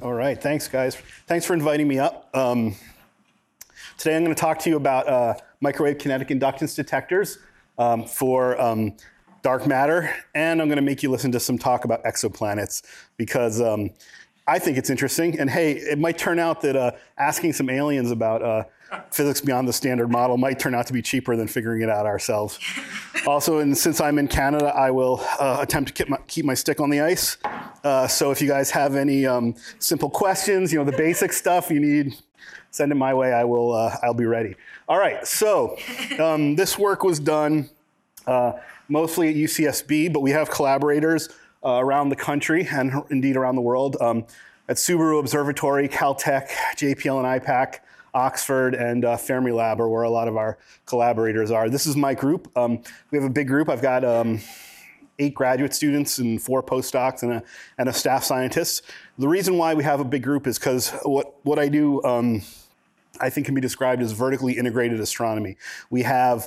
All right, thanks guys. Thanks for inviting me up. Today I'm going to talk to you about microwave kinetic inductance detectors for dark matter, and I'm going to make you listen to some talk about exoplanets because I think it's interesting. And hey, it might turn out that asking some aliens about physics beyond the standard model might turn out to be cheaper than figuring it out ourselves. Also, and since I'm in Canada, I will attempt to keep my stick on the ice. So if you guys have any simple questions, the basic stuff you need, send it my way. I'll be ready. All right. So this work was done mostly at UCSB, but we have collaborators around the country and indeed around the world at Subaru Observatory, Caltech, JPL and IPAC, Oxford, and Fermilab are where a lot of our collaborators are. This is my group. We have a big group. I've got 8 graduate students and 4 postdocs and a staff scientist. The reason why we have a big group is because what I do I think can be described as vertically integrated astronomy. We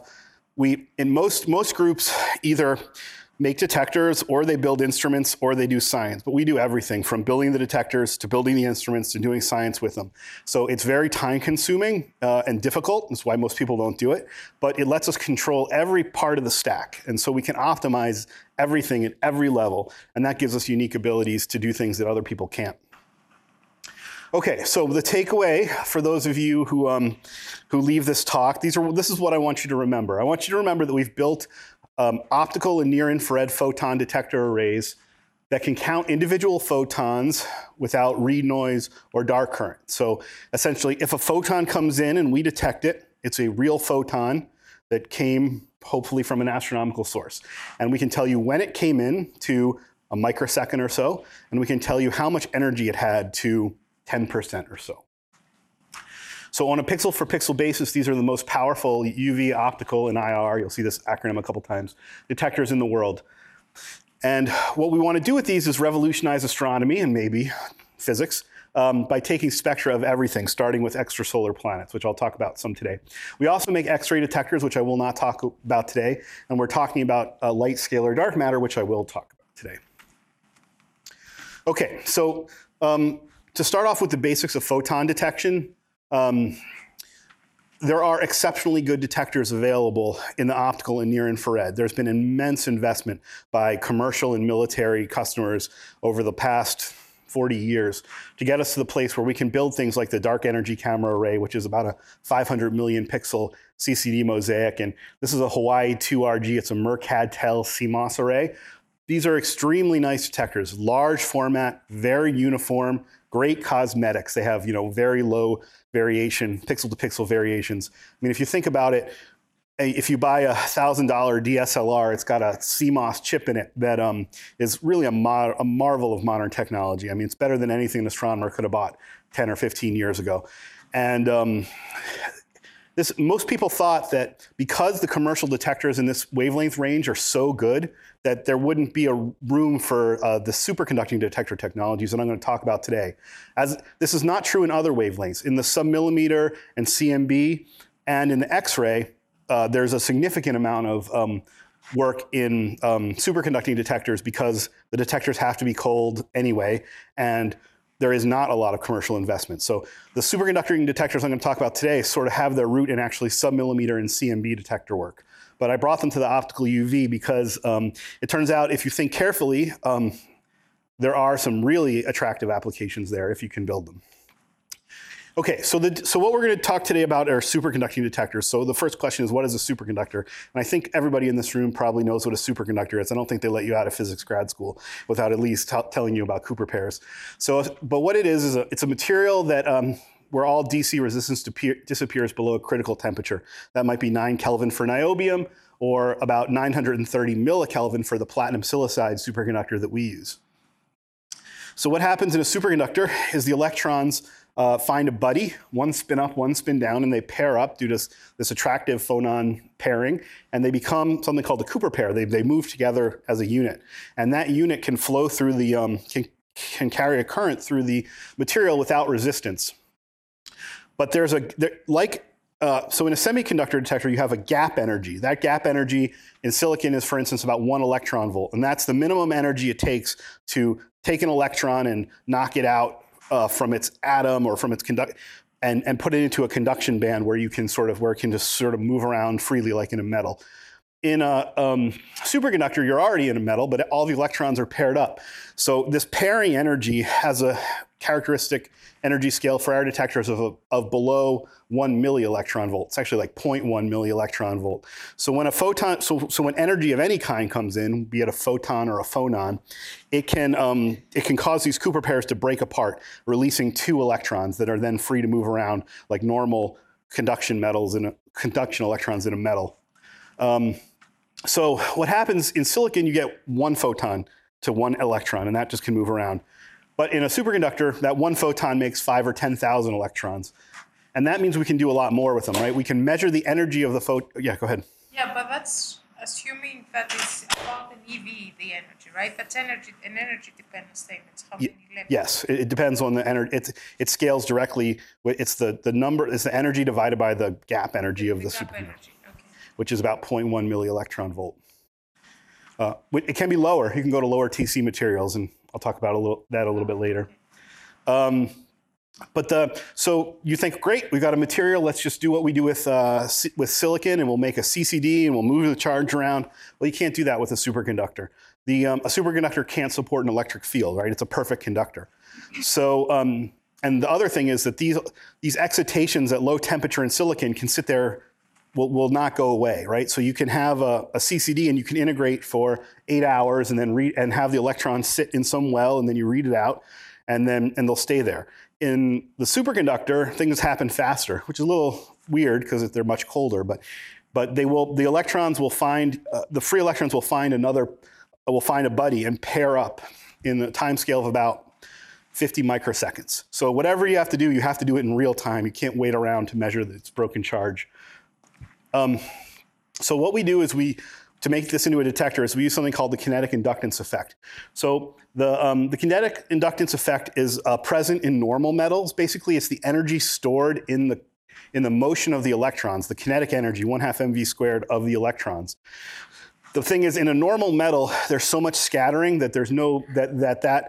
in most groups either make detectors or they build instruments or they do science, but we do everything from building the detectors to building the instruments to doing science with them. So it's very time consuming and difficult. That's why most people don't do it, but it lets us control every part of the stack. And so we can optimize everything at every level. And that gives us unique abilities to do things that other people can't. Okay, so the takeaway for those of you who leave this talk, this is what I want you to remember. I want you to remember that we've built optical and near-infrared photon detector arrays that can count individual photons without read noise or dark current. So essentially, if a photon comes in and we detect it, it's a real photon that came hopefully from an astronomical source. And we can tell you when it came in to a microsecond or so, and we can tell you how much energy it had to 10% or so. So on a pixel for pixel basis, these are the most powerful UV, optical, and IR, you'll see this acronym a couple times, detectors in the world. And what we want to do with these is revolutionize astronomy and maybe physics by taking spectra of everything, starting with extrasolar planets, which I'll talk about some today. We also make X-ray detectors, which I will not talk about today, and we're talking about light scalar dark matter, which I will talk about today. Okay, so to start off with the basics of photon detection, there are exceptionally good detectors available in the optical and near infrared. There's been immense investment by commercial and military customers over the past 40 years to get us to the place where we can build things like the Dark Energy Camera Array, which is about a 500 million pixel CCD mosaic. And this is a Hawaii 2RG. It's a Mercatel CMOS array. These are extremely nice detectors, large format, very uniform, great cosmetics. They have, very low variation, pixel to pixel variations. I mean, if you think about it, if you buy a $1,000 DSLR, it's got a CMOS chip in it that is really a marvel of modern technology. I mean, it's better than anything an astronomer could have bought 10 or 15 years ago. And most people thought that because the commercial detectors in this wavelength range are so good that there wouldn't be a room for the superconducting detector technologies that I'm going to talk about today. As this is not true in other wavelengths. In the submillimeter and CMB and in the X-ray, there's a significant amount of work in superconducting detectors because the detectors have to be cold anyway, and there is not a lot of commercial investment. So the superconducting detectors I'm going to talk about today sort of have their root in actually submillimeter and CMB detector work. But I brought them to the optical UV because it turns out if you think carefully, there are some really attractive applications there if you can build them. Okay, so what we're going to talk today about are superconducting detectors. So the first question is, what is a superconductor? And I think everybody in this room probably knows what a superconductor is. I don't think they let you out of physics grad school without at least telling you about Cooper pairs. But what it is it's a material that where all DC resistance disappears below a critical temperature. That might be 9 Kelvin for niobium or about 930 millikelvin for the platinum silicide superconductor that we use. So what happens in a superconductor is the electrons find a buddy, one spin up, one spin down, and they pair up due to this attractive phonon pairing, and they become something called the Cooper pair. They move together as a unit, and that unit can flow through the can carry a current through the material without resistance. But so in a semiconductor detector, you have a gap energy. That gap energy in silicon is, for instance, about 1 electron volt, and that's the minimum energy it takes to take an electron and knock it out from its atom or from its and put it into a conduction band where it can just sort of move around freely like in a metal. In a superconductor, you're already in a metal, but all the electrons are paired up. So this pairing energy has a characteristic energy scale for our detectors of below 1 millielectron volt. It's actually like 0.1 millielectron volt. So when a photon, so when energy of any kind comes in, be it a photon or a phonon, it can cause these Cooper pairs to break apart, releasing 2 electrons that are then free to move around like normal conduction electrons in a metal. So what happens in silicon, you get 1 photon to 1 electron, and that just can move around. But in a superconductor, that 1 photon makes 5 or 10,000 electrons. And that means we can do a lot more with them, right? We can measure the energy of the photon. Yeah, go ahead. Yeah, but that's assuming that it's about an EV, the energy, right? That's an energy-dependent statement. It's how many levels. Yes, it depends on the energy. It scales directly. It's the number. It's the energy divided by the gap energy of the superconductor, which is about 0.1 millielectron volt. It can be lower. You can go to lower TC materials, and I'll talk about that a little bit later. So you think, great, we've got a material. Let's just do what we do with silicon, and we'll make a CCD, and we'll move the charge around. Well, you can't do that with a superconductor. A superconductor can't support an electric field, right? It's a perfect conductor. So, and the other thing is that these excitations at low temperature in silicon can sit there. Will not go away, right? So you can have a CCD and you can integrate for 8 hours and then and have the electrons sit in some well, and then you read it out, and they'll stay there. In the superconductor, things happen faster, which is a little weird because they're much colder. But the electrons will find the free electrons will find a buddy and pair up in the time scale of about 50 microseconds. So whatever you have to do it in real time. You can't wait around to measure its broken charge. So what we do is to make this into a detector is we use something called the kinetic inductance effect. So the kinetic inductance effect is present in normal metals. Basically, it's the energy stored in the motion of the electrons, the kinetic energy, 1/2 mv squared of the electrons. The thing is, in a normal metal, there's so much scattering that there's that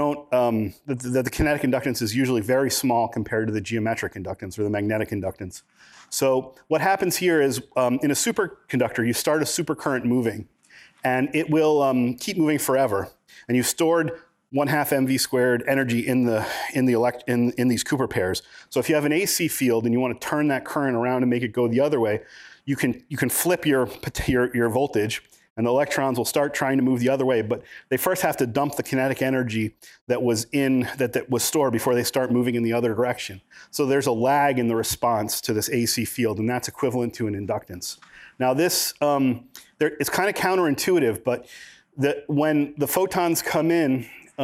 the kinetic inductance is usually very small compared to the geometric inductance or the magnetic inductance. So what happens here is in a superconductor, you start a supercurrent moving, and it will keep moving forever. And you've stored 1/2 mv squared energy in these Cooper pairs. So if you have an AC field and you want to turn that current around and make it go the other way, you can flip your voltage, and the electrons will start trying to move the other way, but they first have to dump the kinetic energy that was stored before they start moving in the other direction. So there's a lag in the response to this AC field, and that's equivalent to an inductance. Now this, it's kind of counterintuitive, but when the photons come in,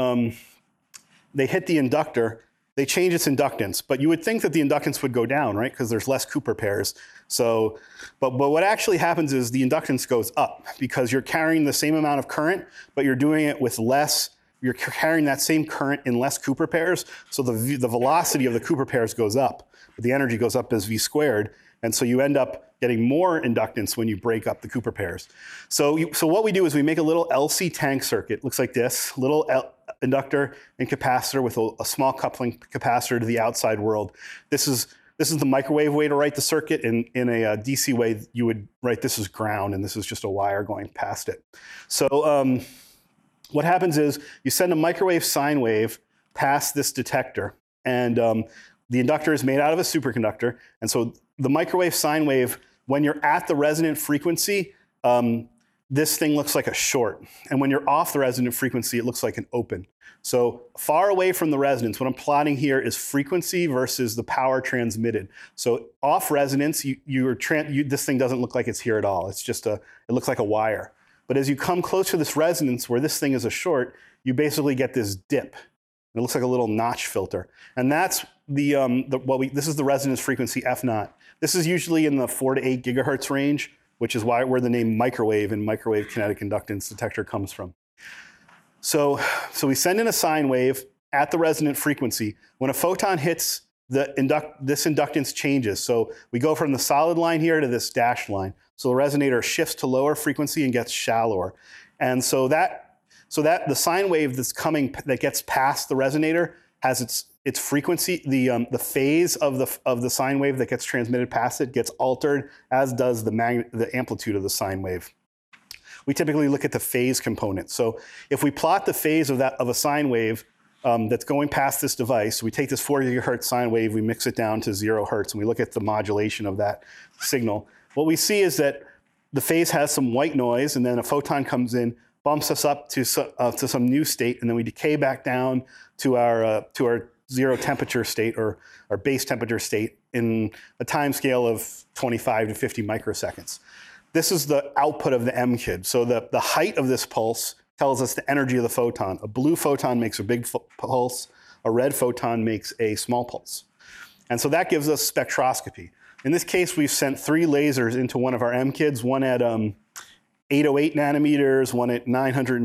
they hit the inductor, they change its inductance, but you would think that the inductance would go down, right? Because there's less Cooper pairs. So, but what actually happens is the inductance goes up because you're carrying the same amount of current, but you're doing it with less, you're carrying that same current in less Cooper pairs. So the velocity of the Cooper pairs goes up, but the energy goes up as v squared. And so you end up getting more inductance when you break up the Cooper pairs. So what we do is we make a little LC tank circuit. Looks like this, little inductor and capacitor with a small coupling capacitor to the outside world. This is the microwave way to write the circuit. In a DC way, you would write this as ground, and this is just a wire going past it. So what happens is you send a microwave sine wave past this detector, and the inductor is made out of a superconductor. And so the microwave sine wave, when you're at the resonant frequency, this thing looks like a short. And when you're off the resonant frequency, it looks like an open. So far away from the resonance, what I'm plotting here is frequency versus the power transmitted. So off resonance, this thing doesn't look like it's here at all. It's just it looks like a wire. But as you come close to this resonance where this thing is a short, you basically get this dip. It looks like a little notch filter. And that's this is the resonance frequency F naught. This is usually in the 4 to 8 gigahertz range, which is where the name microwave and microwave kinetic inductance detector comes from. So we send in a sine wave at the resonant frequency. When a photon hits, this inductance changes. So we go from the solid line here to this dashed line. So the resonator shifts to lower frequency and gets shallower. And so that the sine wave that's coming, that gets past the resonator, has its its frequency, the phase of the sine wave that gets transmitted past it gets altered, as does the amplitude of the sine wave. We typically look at the phase component. So if we plot the phase of a sine wave that's going past this device, we take this 4 gigahertz sine wave, we mix it down to 0 hertz, and we look at the modulation of that signal. What we see is that the phase has some white noise, and then a photon comes in, bumps us up to some new state, and then we decay back down to our zero temperature state, or our base temperature state, in a time scale of 25 to 50 microseconds. This is the output of the MKID. So the height of this pulse tells us the energy of the photon. A blue photon makes a big pulse. A red photon makes a small pulse. And so that gives us spectroscopy. In this case, we've sent 3 lasers into one of our MKIDs, one at 808 nanometers, one at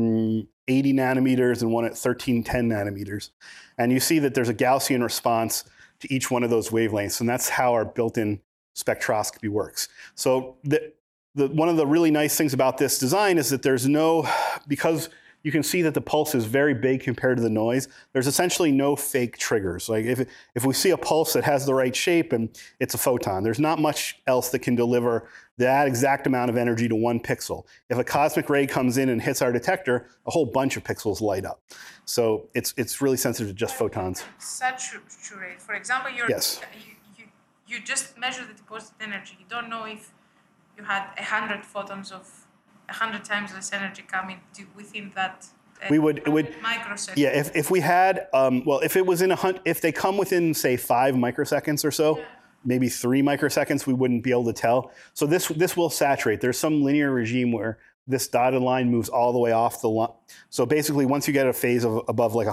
980 nanometers, and one at 1310 nanometers. And you see that there's a Gaussian response to each one of those wavelengths, and that's how our built-in spectroscopy works. So one of the really nice things about this design is that there's because you can see that the pulse is very big compared to the noise, there's essentially no fake triggers. Like if we see a pulse that has the right shape and it's a photon, there's not much else that can deliver that exact amount of energy to 1 pixel. If a cosmic ray comes in and hits our detector, a whole bunch of pixels light up. So it's really sensitive to just photons. Saturate. For example, Yes. you just measure the deposited energy. You don't know if you had 100 photons of 100 times less energy coming within that microsecond. Yeah, if we had, if it was if they come within, say, 5 microseconds or so, maybe 3 microseconds, we wouldn't be able to tell. So this will saturate. There's some linear regime where this dotted line moves all the way off the line. So basically, once you get a phase of above like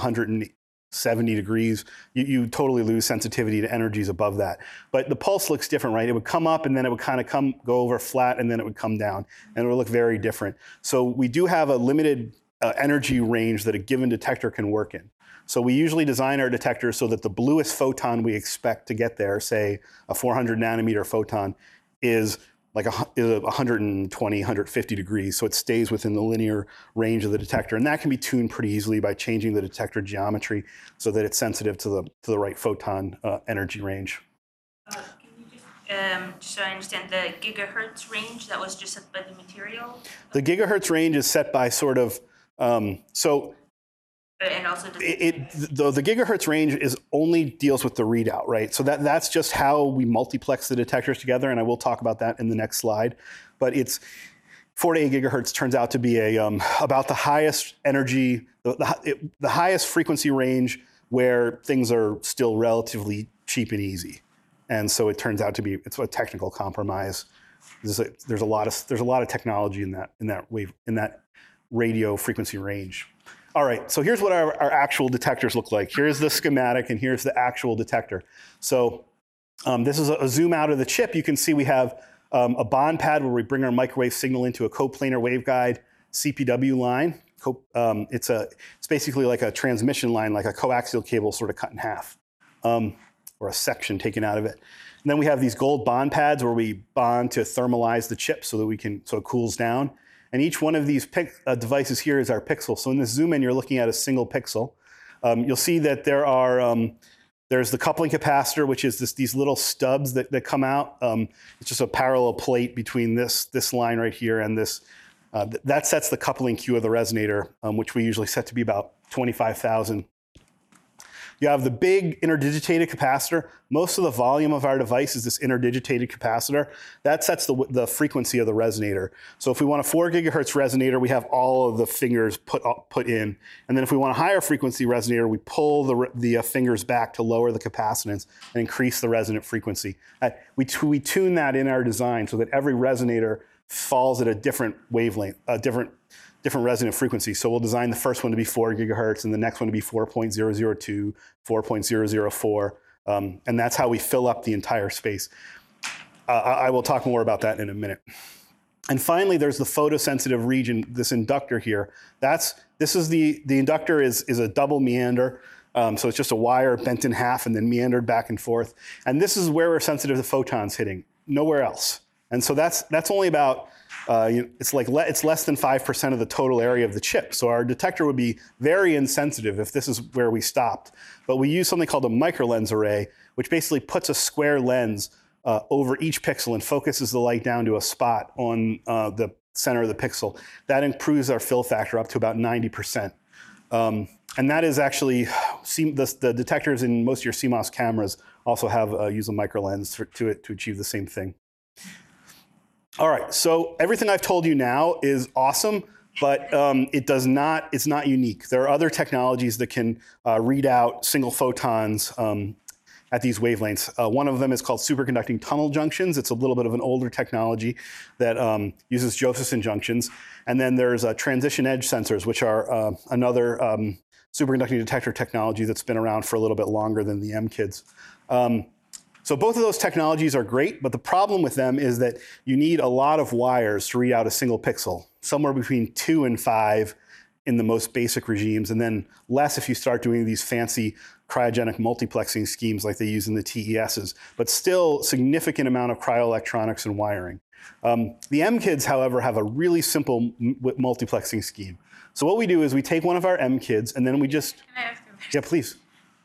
170 degrees, you totally lose sensitivity to energies above that. But the pulse looks different, right? It would come up, and then it would kind of go over flat, and then it would come down, and it would look very different. So we do have a limited energy range that a given detector can work in. So we usually design our detectors so that the bluest photon we expect to get there, say a 400 nanometer photon, is like 120, 150 degrees. So it stays within the linear range of the detector. And that can be tuned pretty easily by changing the detector geometry so that it's sensitive to the right photon energy range. Can you just so I understand, the gigahertz range, that was just set by the material? The gigahertz range is set by sort of, and also the gigahertz range only deals with the readout, right? So that's just how we multiplex the detectors together, and I will talk about that in the next slide. But it's 4 to 8 gigahertz turns out to be about the highest energy, the highest frequency range where things are still relatively cheap and easy, and so it turns out to be it's a technical compromise. There's a lot of technology in that radio frequency range. All right, so here's what our actual detectors look like. Here's the schematic, and here's the actual detector. So this is a zoom out of the chip. You can see we have a bond pad where we bring our microwave signal into a coplanar waveguide CPW line. It's basically like a transmission line, like a coaxial cable sort of cut in half, or a section taken out of it. And then we have these gold bond pads where we bond to thermalize the chip so it cools down. And each one of these devices here is our pixel. So in this zoom in, you're looking at a single pixel. You'll see that there's the coupling capacitor, which is these little stubs that come out. It's just a parallel plate between this line right here and this. That sets the coupling Q of the resonator, which we usually set to be about 25,000. You have the big interdigitated capacitor. Most of the volume of our device is this interdigitated capacitor. That sets the frequency of the resonator. So if we want a 4 gigahertz resonator, we have all of the fingers put in. And then if we want a higher frequency resonator, we pull the fingers back to lower the capacitance and increase the resonant frequency. We tune that in our design so that every resonator falls at a different wavelength, different resonant frequency. So we'll design the first one to be 4 gigahertz and the next one to be 4.002, 4.004. And that's how we fill up the entire space. I will talk more about that in a minute. And finally, there's the photosensitive region, this inductor here. The inductor is a double meander. So it's just a wire bent in half and then meandered back and forth. And this is where we're sensitive to photons hitting, nowhere else. And so that's only about it's less than 5% of the total area of the chip. So our detector would be very insensitive if this is where we stopped. But we use something called a microlens array, which basically puts a square lens over each pixel and focuses the light down to a spot on the center of the pixel. That improves our fill factor up to about 90%. And that is actually, the detectors in most of your CMOS cameras also have use a microlens to achieve the same thing. All right, so everything I've told you now is awesome, but it's not unique. There are other technologies that can read out single photons at these wavelengths. One of them is called superconducting tunnel junctions. It's a little bit of an older technology that uses Josephson junctions. And then there's transition edge sensors, which are another superconducting detector technology that's been around for a little bit longer than the MKIDs. So both of those technologies are great, but the problem with them is that you need a lot of wires to read out a single pixel, somewhere between 2 and 5 in the most basic regimes, and then less if you start doing these fancy cryogenic multiplexing schemes like they use in the TESs, but still significant amount of cryoelectronics and wiring. The MKIDs, however, have a really simple multiplexing scheme. So what we do is we take one of our MKIDs and then we just... Can I ask you a question? Yeah, please.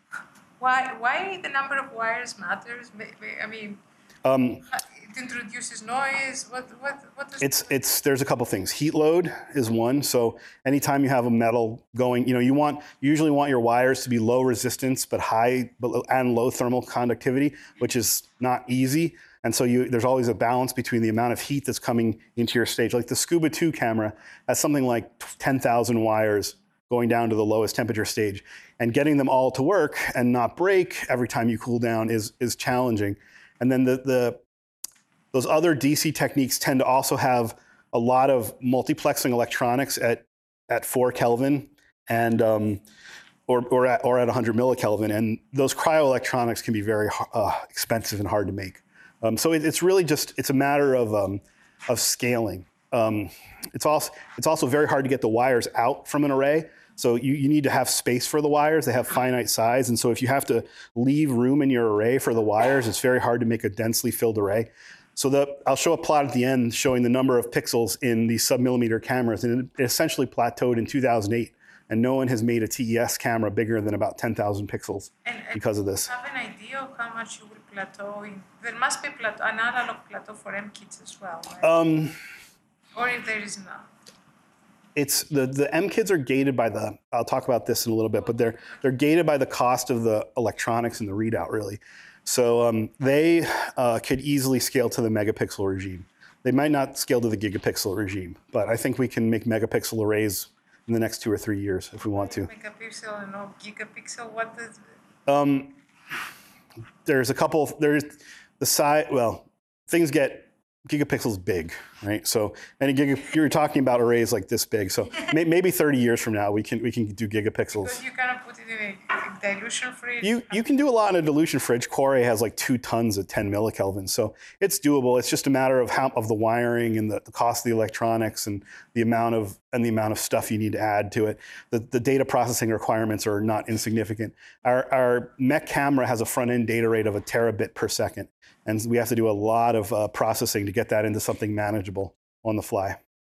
Why the number of wires matters? I mean, it introduces noise. What does There's a couple things. Heat load is one. So anytime you have a metal going, you usually want your wires to be low resistance but and low thermal conductivity, which is not easy. And so there's always a balance between the amount of heat that's coming into your stage. Like the Scuba 2 camera has something like 10,000 wires going down to the lowest temperature stage. And getting them all to work and not break every time you cool down is challenging. And then those other DC techniques tend to also have a lot of multiplexing electronics at 4 Kelvin and or at 100 millikelvin. And those cryoelectronics can be very expensive and hard to make. So it's really it's a matter of scaling. It's also very hard to get the wires out from an array. So you need to have space for the wires. They have finite size. And so if you have to leave room in your array for the wires, it's very hard to make a densely filled array. So I'll show a plot at the end showing the number of pixels in these sub-millimeter cameras. And it essentially plateaued in 2008. And no one has made a TES camera bigger than about 10,000 pixels because of this. Do you have an idea of how much you will plateau in? There must be an analog plateau for MKIDs as well, right? Or if there is not. It's the MKIDs are gated by I'll talk about this in a little bit, but they're gated by the cost of the electronics and the readout, really. So they could easily scale to the megapixel regime. They might not scale to the gigapixel regime, but I think we can make megapixel arrays in the next 2 or 3 years if we want to. Megapixel and no gigapixel, what does there's the size, things get gigapixels big, right? So you're talking about arrays like this big. So maybe 30 years from now, we can do gigapixels. Because you cannot put it in a dilution fridge. You can do a lot in a dilution fridge. Core has like 2 tons at 10 millikelvin. So it's doable. It's just a matter of the wiring and the cost of the electronics and the amount of stuff you need to add to it. The data processing requirements are not insignificant. Our MEC camera has a front end data rate of 1 terabit per second. And we have to do a lot of processing to get that into something manageable on the fly.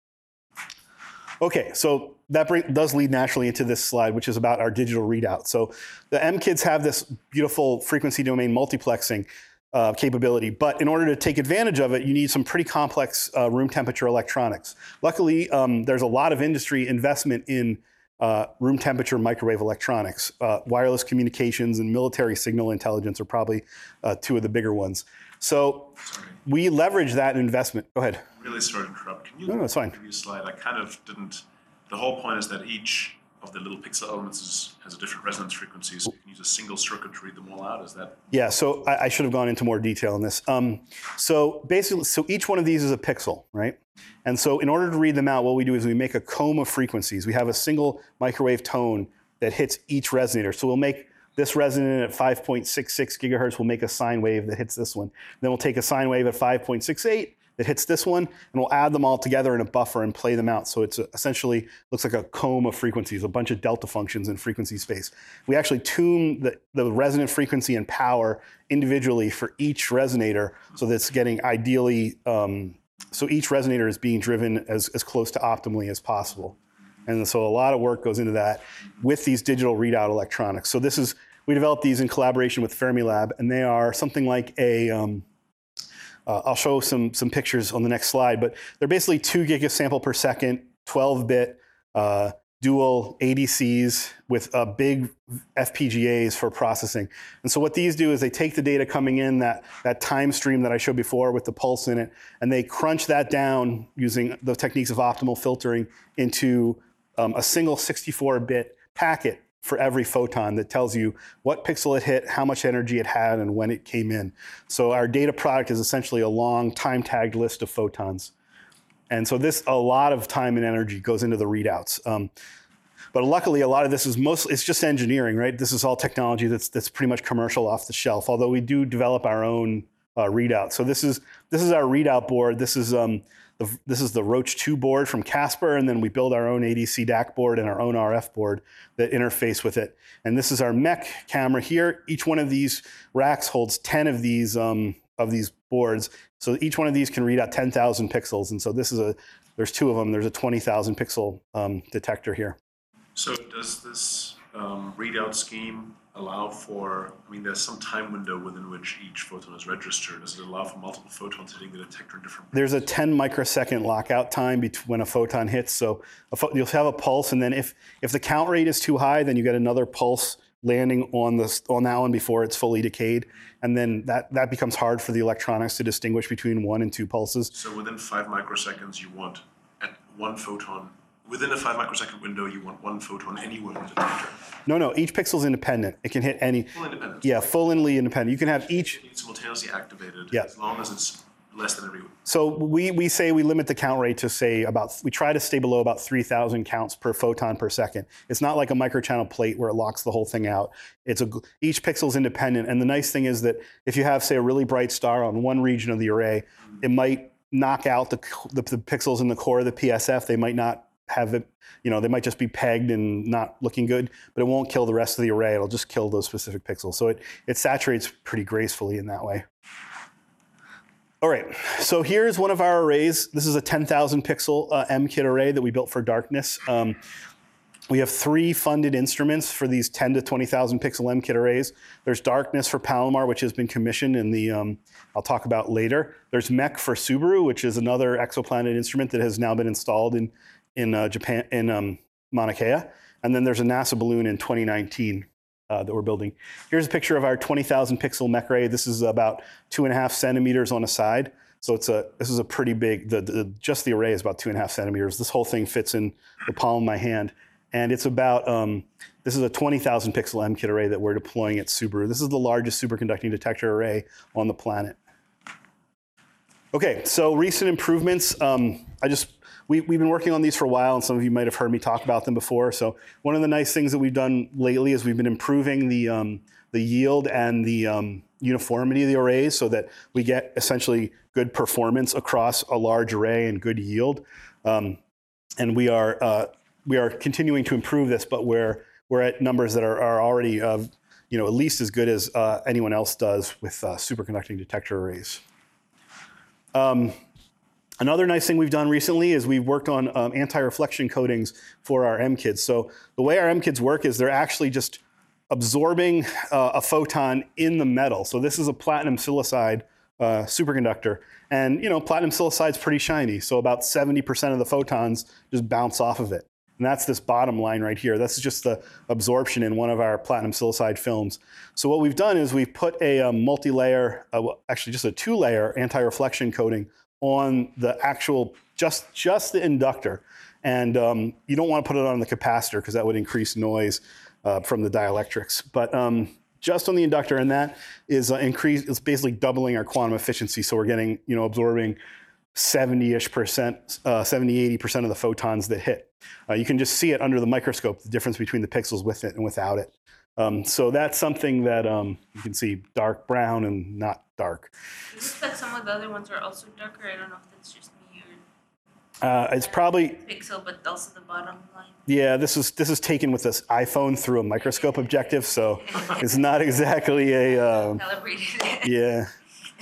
Okay, so that does lead naturally into this slide, which is about our digital readout. So the MKIDs have this beautiful frequency domain multiplexing capability, but in order to take advantage of it, you need some pretty complex room temperature electronics. Luckily, there's a lot of industry investment in room temperature microwave electronics. Wireless communications and military signal intelligence are probably 2 of the bigger ones. So we leverage that investment. Go ahead. Really sorry to interrupt. Can you No, it's fine. give me a slide? I kind of didn't. The whole point is that each of the little pixel elements has a different resonance frequency, so you can use a single circuit to read them all out. Is that? Yeah, so I should have gone into more detail on this. So basically, each one of these is a pixel, right? And so in order to read them out, what we do is we make a comb of frequencies. We have a single microwave tone that hits each resonator. So we'll make this resonant at 5.66 gigahertz. We'll make a sine wave that hits this one. Then we'll take a sine wave at 5.68 that hits this one, and we'll add them all together in a buffer and play them out. So it's essentially looks like a comb of frequencies, a bunch of delta functions in frequency space. We actually tune the resonant frequency and power individually for each resonator so that it's getting ideally so each resonator is being driven as close to optimally as possible. And so a lot of work goes into that with these digital readout electronics. So we developed these in collaboration with Fermilab, and they are something like I'll show some pictures on the next slide, but they're basically 2 gigasample per second, 12-bit dual ADCs with big FPGAs for processing. And so what these do is they take the data coming in, that time stream that I showed before with the pulse in it, and they crunch that down using the techniques of optimal filtering into a single 64-bit packet for every photon that tells you what pixel it hit, how much energy it had, and when it came in. So our data product is essentially a long time-tagged list of photons. And so a lot of time and energy goes into the readouts. But luckily, a lot of this is it's just engineering, right? This is all technology that's pretty much commercial off the shelf, although we do develop our own readout. So this is our readout board. This is the Roach 2 board from Casper, and then we build our own ADC DAC board and our own RF board that interface with it. And this is our MEC camera here. Each one of these racks holds 10 of these boards. So each one of these can read out 10,000 pixels. And so there's 2 of them. There's a 20,000 pixel detector here. So does this readout scheme allow for, there's some time window within which each photon is registered. Does it allow for multiple photons hitting the detector in different There's a 10 microsecond lockout time when a photon hits. So you'll have a pulse, and then if the count rate is too high, then you get another pulse landing on that one before it's fully decayed. And then that becomes hard for the electronics to distinguish between 1 and 2 pulses. So within 5 microseconds, you want one photon. Within a 5 microsecond window, you want 1 photon anywhere in the detector. No, each pixel is independent. It can hit any. Full independence. Yeah, fully independent. You can have each. It's simultaneously activated, Yeah. as long as it's less than every. So we say we limit the count rate to we try to stay below about 3,000 counts per photon per second. It's not like a microchannel plate where it locks the whole thing out. Each pixel is independent. And the nice thing is that if you have, say, a really bright star on one region of the array, it might knock out the pixels in the core of the PSF. They might not have it, they might just be pegged and not looking good, but it won't kill the rest of the array. It'll just kill those specific pixels. So it saturates pretty gracefully in that way. All right, so here's one of our arrays. This is a 10,000 pixel MKit array that we built for darkness. We have 3 funded instruments for these 10 to 20,000 pixel MKit arrays. There's Darkness for Palomar, which has been commissioned in the, I'll talk about later. There's MEC for Subaru, which is another exoplanet instrument that has now been installed in Japan, in Mauna Kea. And then there's a NASA balloon in 2019 that we're building. Here's a picture of our 20,000 pixel MEC array. This is about 2.5 centimeters on a side. So this is a pretty big, just the array is about 2.5 centimeters. This whole thing fits in the palm of my hand. And it's about, this is a 20,000 pixel MKit array that we're deploying at Subaru. This is the largest superconducting detector array on the planet. Okay, so recent improvements. We've been working on these for a while, and some of you might have heard me talk about them before. So one of the nice things that we've done lately is we've been improving the yield and the uniformity of the arrays so that we get essentially good performance across a large array and good yield. And we are continuing to improve this, but we're at numbers that are already at least as good as anyone else does with superconducting detector arrays. Another nice thing we've done recently is we've worked on anti-reflection coatings for our MKIDs. So the way our MKIDs work is they're actually just absorbing a photon in the metal. So this is a platinum silicide superconductor. And platinum silicide's pretty shiny. So about 70% of the photons just bounce off of it. And that's this bottom line right here. That's just the absorption in one of our platinum silicide films. So what we've done is we've put a multi-layer, actually just a 2-layer anti-reflection coating on the actual, just the inductor. And you don't want to put it on the capacitor because that would increase noise from the dielectrics. But just on the inductor, and that is it's basically doubling our quantum efficiency. So we're getting, absorbing 70-ish%, 70-80% of the photons that hit. You can just see it under the microscope, the difference between the pixels with it and without it. So that's something that you can see dark brown and not dark. It looks like some of the other ones are also darker. I don't know if that's just me or it's probably pixel, but also the bottom line. Yeah, this is taken with this iPhone through a microscope objective, so it's not exactly a Calibrated. yeah.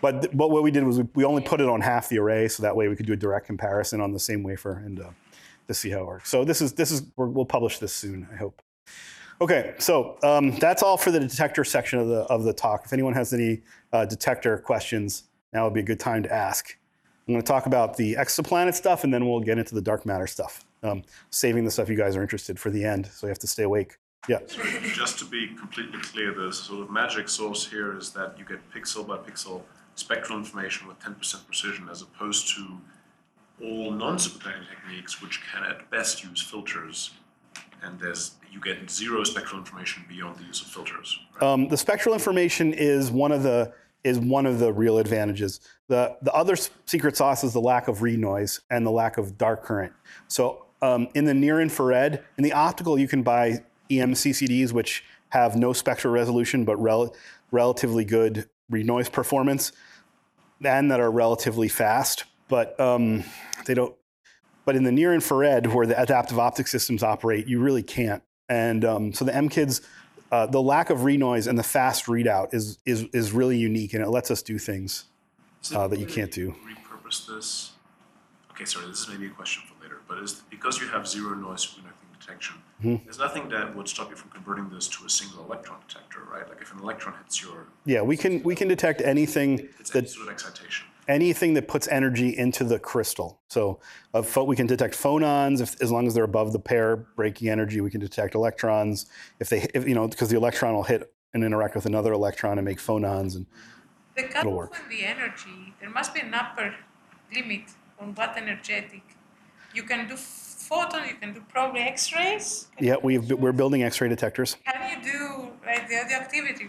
But what we did was we only put it on half the array, so that way we could do a direct comparison on the same wafer and to see how it works. So we'll publish this soon, I hope. Okay, so that's all for the detector section of the talk. If anyone has any detector questions, now would be a good time to ask. I'm going to talk about the exoplanet stuff, and then we'll get into the dark matter stuff. Saving the stuff you guys are interested for the end, so you have to stay awake. Yeah. So just to be completely clear, the sort of magic source here is that you get pixel by pixel spectral information with 10% precision, as opposed to all non-superconducting techniques, which can at best use filters, and you get zero spectral information beyond the use of filters. Right? The spectral information is one of the real advantages. The other secret sauce is the lack of read noise and the lack of dark current. So in the near infrared, in the optical, you can buy EMCCDs, which have no spectral resolution but relatively good read noise performance, and that are relatively fast. But they don't. But in the near infrared, where the adaptive optic systems operate, you really can't. And so the MKIDs, the lack of read noise and the fast readout is really unique, and it lets us do things that you can't do. Repurpose this. Okay, sorry, this is maybe a question for later. But because you have zero noise superconducting detection, there's nothing that would stop you from converting this to a single electron detector, right? Like if an electron hits your we can detect anything any sort of excitation. Anything that puts energy into the crystal. So we can detect phonons as long as they're above the pair breaking energy. We can detect electrons because the electron will hit and interact with another electron and make phonons, and The it'll cutoff work. on the energy, there must be an upper limit on what energetic. You can do photon, you can do probably X-rays. Yeah, we're building X-ray detectors. Can you do like the radioactivity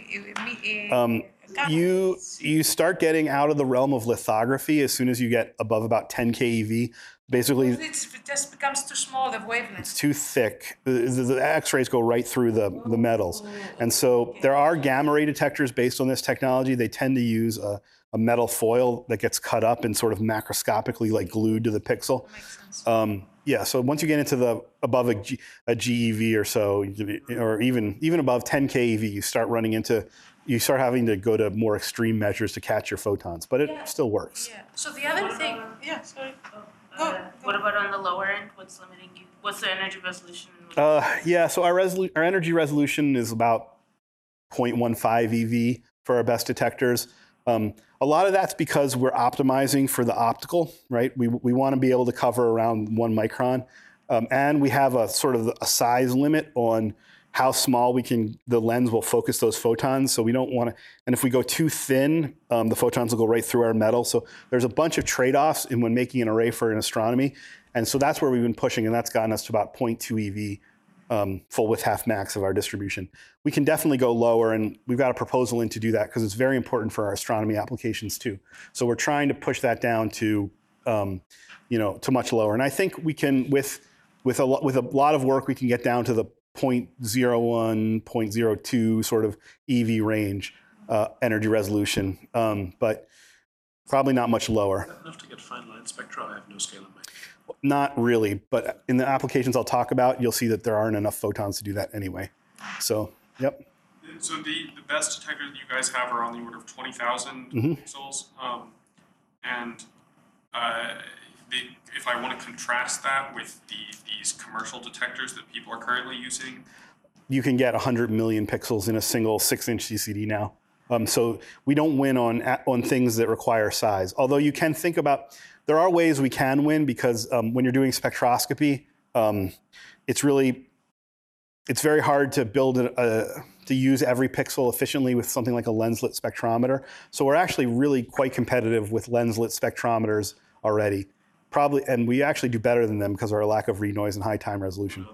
You start getting out of the realm of lithography as soon as you get above about 10 keV. Basically, it just becomes too small, the wavelength. it's too thick. The X-rays go right through the metals. And so there are gamma ray detectors based on this technology. They tend to use a metal foil that gets cut up and sort of macroscopically like glued to the pixel. Makes sense. So once you get into above a GeV or so, or even above 10 keV, you start having to go to more extreme measures to catch your photons, but it still works. Yeah. So the other thing, sorry. What about on the lower end? What's limiting you? What's the energy resolution? So our energy resolution is about 0.15 EV for our best detectors. A lot of that's because we're optimizing for the optical, right? We want to be able to cover around 1 micron, and we have a sort of a size limit on how small the lens will focus those photons. So we don't want to, and if we go too thin, the photons will go right through our metal. So there's a bunch of trade-offs when making an array for an astronomy. And so that's where we've been pushing, and that's gotten us to about 0.2 EV, full width half max of our distribution. We can definitely go lower, and we've got a proposal in to do that because it's very important for our astronomy applications too. So we're trying to push that down to, to much lower. And I think we can, with a lot of work, we can get down to the 0.01, 0.02 sort of EV range energy resolution, but probably not much lower. Is that enough to get fine line spectra? I have no scale in mind. Not really, but in the applications I'll talk about, you'll see that there aren't enough photons to do that anyway. So, yep. So the best detectors that you guys have are on the order of 20,000 pixels, and if I want to contrast that with these commercial detectors that people are currently using, you can get 100 million pixels in a single 6-inch CCD now. So we don't win on things that require size. Although you can think about, there are ways we can win because when you're doing spectroscopy, it's very hard to build to use every pixel efficiently with something like a lens-lit spectrometer. So we're actually really quite competitive with lens-lit spectrometers already. And we actually do better than them because of our lack of read noise and high time resolution.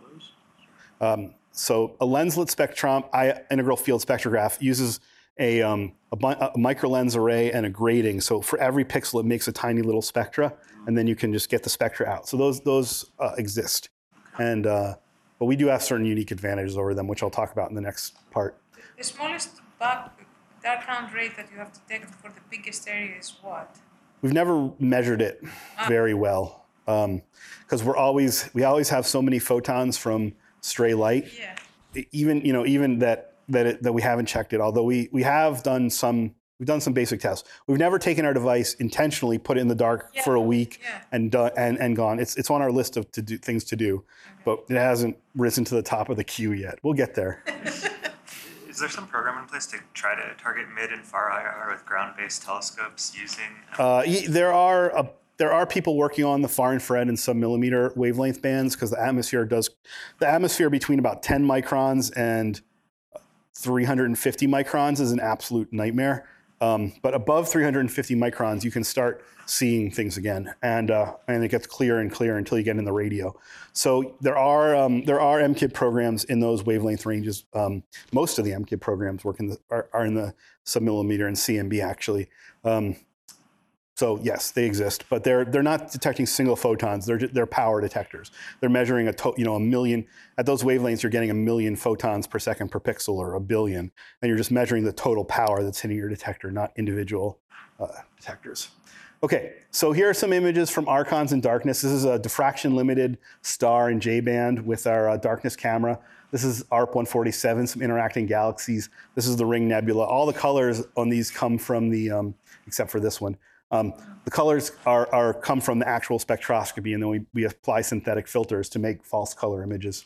So a lens-lit integral field spectrograph uses a microlens array and a grating. So for every pixel, it makes a tiny little spectra, and then you can just get the spectra out. So those exist, and but we do have certain unique advantages over them, which I'll talk about in the next part. The smallest dark count rate that you have to take for the biggest area is what? We've never measured it very well because we always have so many photons from stray light. Yeah. Even that we haven't checked it. Although we have done some We've done some basic tests. We've never taken our device intentionally, put it in the dark for a week, and gone. It's on our list of things to do, but it hasn't risen to the top of the queue yet. We'll get there. Is there some program in place to try to target mid and far IR with ground-based telescopes using? There are people working on the far infrared and sub-millimeter wavelength bands because the atmosphere between about 10 microns and 350 microns is an absolute nightmare. But above 350 microns, you can start seeing things again, and it gets clearer and clearer until you get in the radio. So there are MKID programs in those wavelength ranges. Most of the MKID programs are in the sub-millimeter and CMB actually. So yes, they exist, but they're not detecting single photons. They're power detectors. They're measuring a million at those wavelengths. You're getting 1 million photons per second per pixel, or 1 billion, and you're just measuring the total power that's hitting your detector, not individual detectors. Okay, so here are some images from Archons in darkness. This is a diffraction-limited star in J-band with our darkness camera. This is ARP-147, some interacting galaxies. This is the Ring Nebula. All the colors on these come from the, except for this one. The colors come from the actual spectroscopy, and then we apply synthetic filters to make false color images.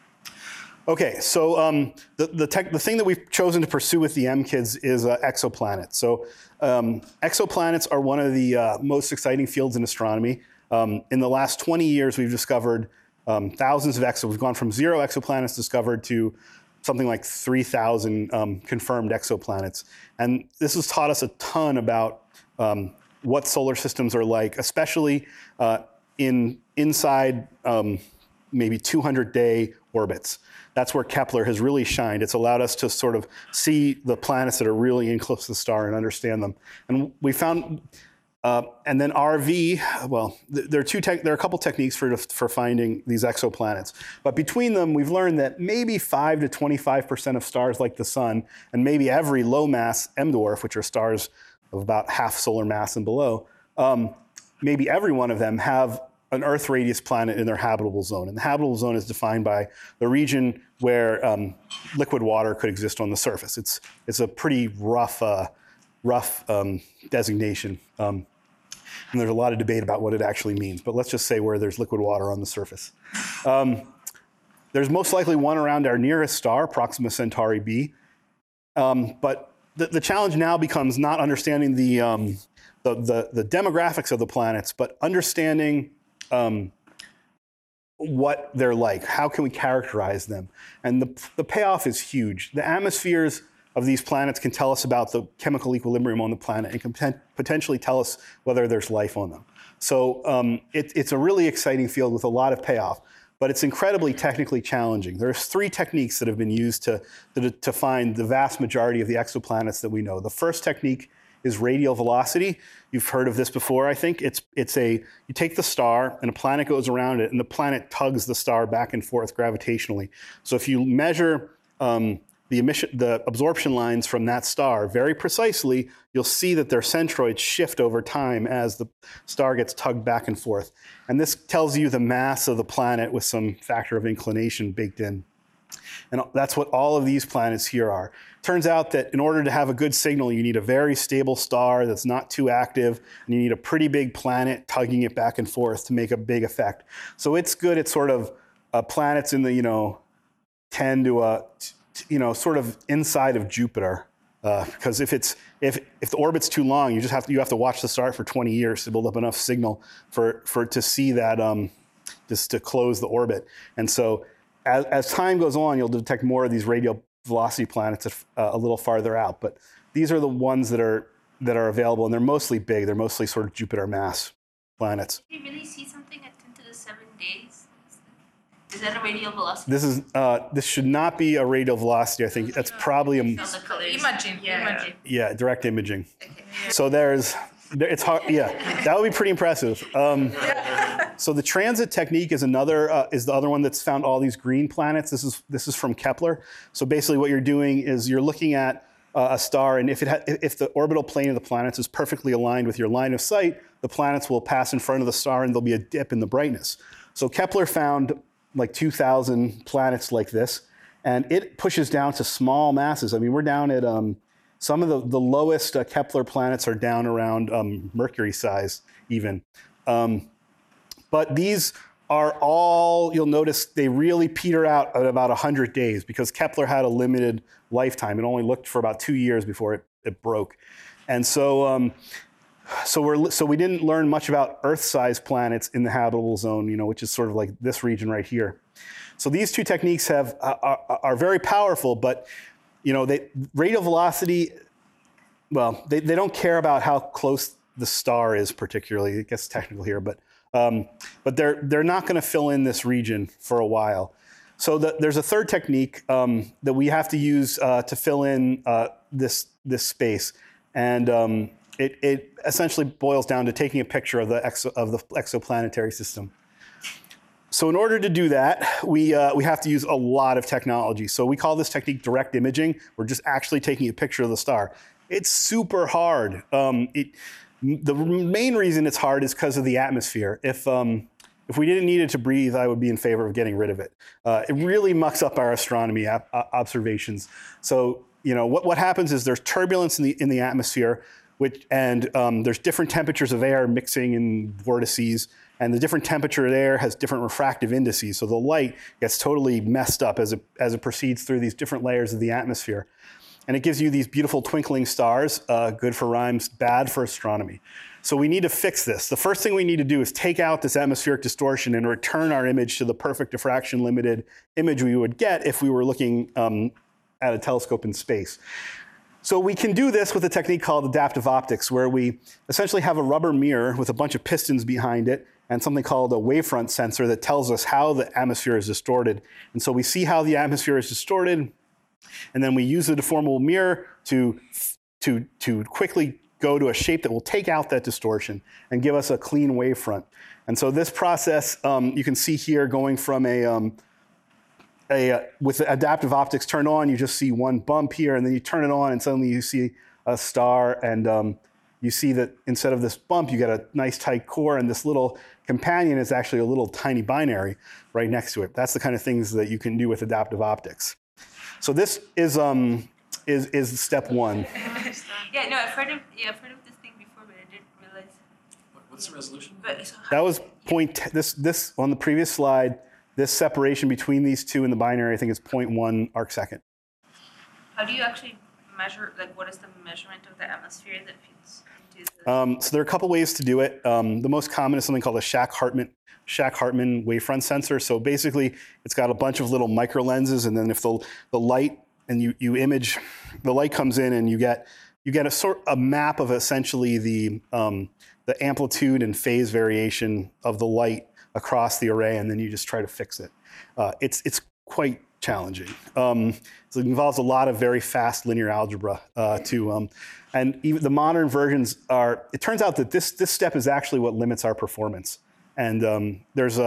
Okay, so the thing that we've chosen to pursue with the MKIDs is exoplanets. So exoplanets are one of the most exciting fields in astronomy. In the last 20 years, we've discovered thousands of exoplanets. We've gone from 0 exoplanets discovered to something like 3,000 confirmed exoplanets. And this has taught us a ton about what solar systems are like, especially inside maybe 200-day orbits. That's where Kepler has really shined. It's allowed us to sort of see the planets that are really in close to the star and understand them. And we found, and then RV, well, there are a couple techniques for finding these exoplanets. But between them, we've learned that maybe 5 to 25% of stars like the sun, and maybe every low-mass M-dwarf, which are stars of about half solar mass and below, maybe every one of them have an Earth radius planet in their habitable zone. And the habitable zone is defined by the region where liquid water could exist on the surface. It's a pretty rough designation. And there's a lot of debate about what it actually means. But let's just say where there's liquid water on the surface. There's most likely one around our nearest star, Proxima Centauri b. But the challenge now becomes not understanding the demographics of the planets, but understanding what they're like. How can we characterize them? And the payoff is huge. The atmospheres of these planets can tell us about the chemical equilibrium on the planet and can potentially tell us whether there's life on them. So it's a really exciting field with a lot of payoff, but it's incredibly technically challenging. There's 3 techniques that have been used to find the vast majority of the exoplanets that we know. The first technique is radial velocity. You've heard of this before, I think. You take the star and a planet goes around it, and the planet tugs the star back and forth gravitationally. So if you measure the absorption lines from that star very precisely, you'll see that their centroids shift over time as the star gets tugged back and forth. And this tells you the mass of the planet with some factor of inclination baked in. And that's what all of these planets here are. Turns out that in order to have a good signal, you need a very stable star that's not too active, and you need a pretty big planet tugging it back and forth to make a big effect. So it's good at sort of planets in the 10 to sort of inside of Jupiter, because if the orbit's too long, you have to watch the star for 20 years to build up enough signal to see that just to close the orbit. And so as time goes on, you'll detect more of these radial velocity planets a little farther out. But these are the ones that are available, and they're mostly big. They're mostly sort of Jupiter mass planets. Did you really see something at 10 to the 7 days? Is that a radial velocity? This should not be a radial velocity. I think that's probably Imaging. yeah, direct imaging. Okay. So it's hard. Yeah, that would be pretty impressive. So the transit technique is the other one that's found all these green planets. This is from Kepler. So basically, what you're doing is you're looking at a star, and if the orbital plane of the planets is perfectly aligned with your line of sight, the planets will pass in front of the star, and there'll be a dip in the brightness. So Kepler found like 2,000 planets like this, and it pushes down to small masses. I mean, we're down at Some of the lowest Kepler planets are down around Mercury size even. But these are all, you'll notice they really peter out at about 100 days because Kepler had a limited lifetime. It only looked for about 2 years before it broke. And so, so we didn't learn much about Earth-sized planets in the habitable zone, which is sort of like this region right here. So these two techniques are very powerful, but radial velocity, well, they don't care about how close the star is particularly. It gets technical here, but they're not going to fill in this region for a while. So there's a third technique that we have to use to fill in this space, and it essentially boils down to taking a picture of the exoplanetary system. So in order to do that, we have to use a lot of technology. So we call this technique direct imaging. We're just actually taking a picture of the star. It's super hard. The main reason it's hard is because of the atmosphere. If we didn't need it to breathe, I would be in favor of getting rid of it. It really mucks up our astronomy observations. So what happens is there's turbulence in the atmosphere, and there's different temperatures of air mixing in vortices, and the different temperature of air has different refractive indices. So the light gets totally messed up as it proceeds through these different layers of the atmosphere. And it gives you these beautiful twinkling stars, good for rhymes, bad for astronomy. So we need to fix this. The first thing we need to do is take out this atmospheric distortion and return our image to the perfect diffraction limited image we would get if we were looking at a telescope in space. So we can do this with a technique called adaptive optics, where we essentially have a rubber mirror with a bunch of pistons behind it and something called a wavefront sensor that tells us how the atmosphere is distorted. And so we see how the atmosphere is distorted, and then we use the deformable mirror to quickly go to a shape that will take out that distortion and give us a clean wavefront. And so this process, you can see here going from with the adaptive optics turned on, you just see one bump here, and then you turn it on and suddenly you see a star, and you see that instead of this bump, you get a nice tight core, and this little companion is actually a little tiny binary right next to it. That's the kind of things that you can do with adaptive optics. So this is step one. Yeah, no, I've heard of this thing before, but I didn't realize. What's the resolution? That was this on the previous slide. This separation between these two in the binary, I think, is 0.1 arcsecond. How do you actually measure? Like, what is the measurement of the atmosphere that fits into the? So there are a couple ways to do it. The most common is something called a Shack-Hartman wavefront sensor. So basically, it's got a bunch of little micro lenses, and then if the light and you image, the light comes in, and you get a map of essentially the amplitude and phase variation of the light across the array, and then you just try to fix it. It's quite challenging. So it involves a lot of very fast linear algebra and even the modern versions are. It turns out that this step is actually what limits our performance. And this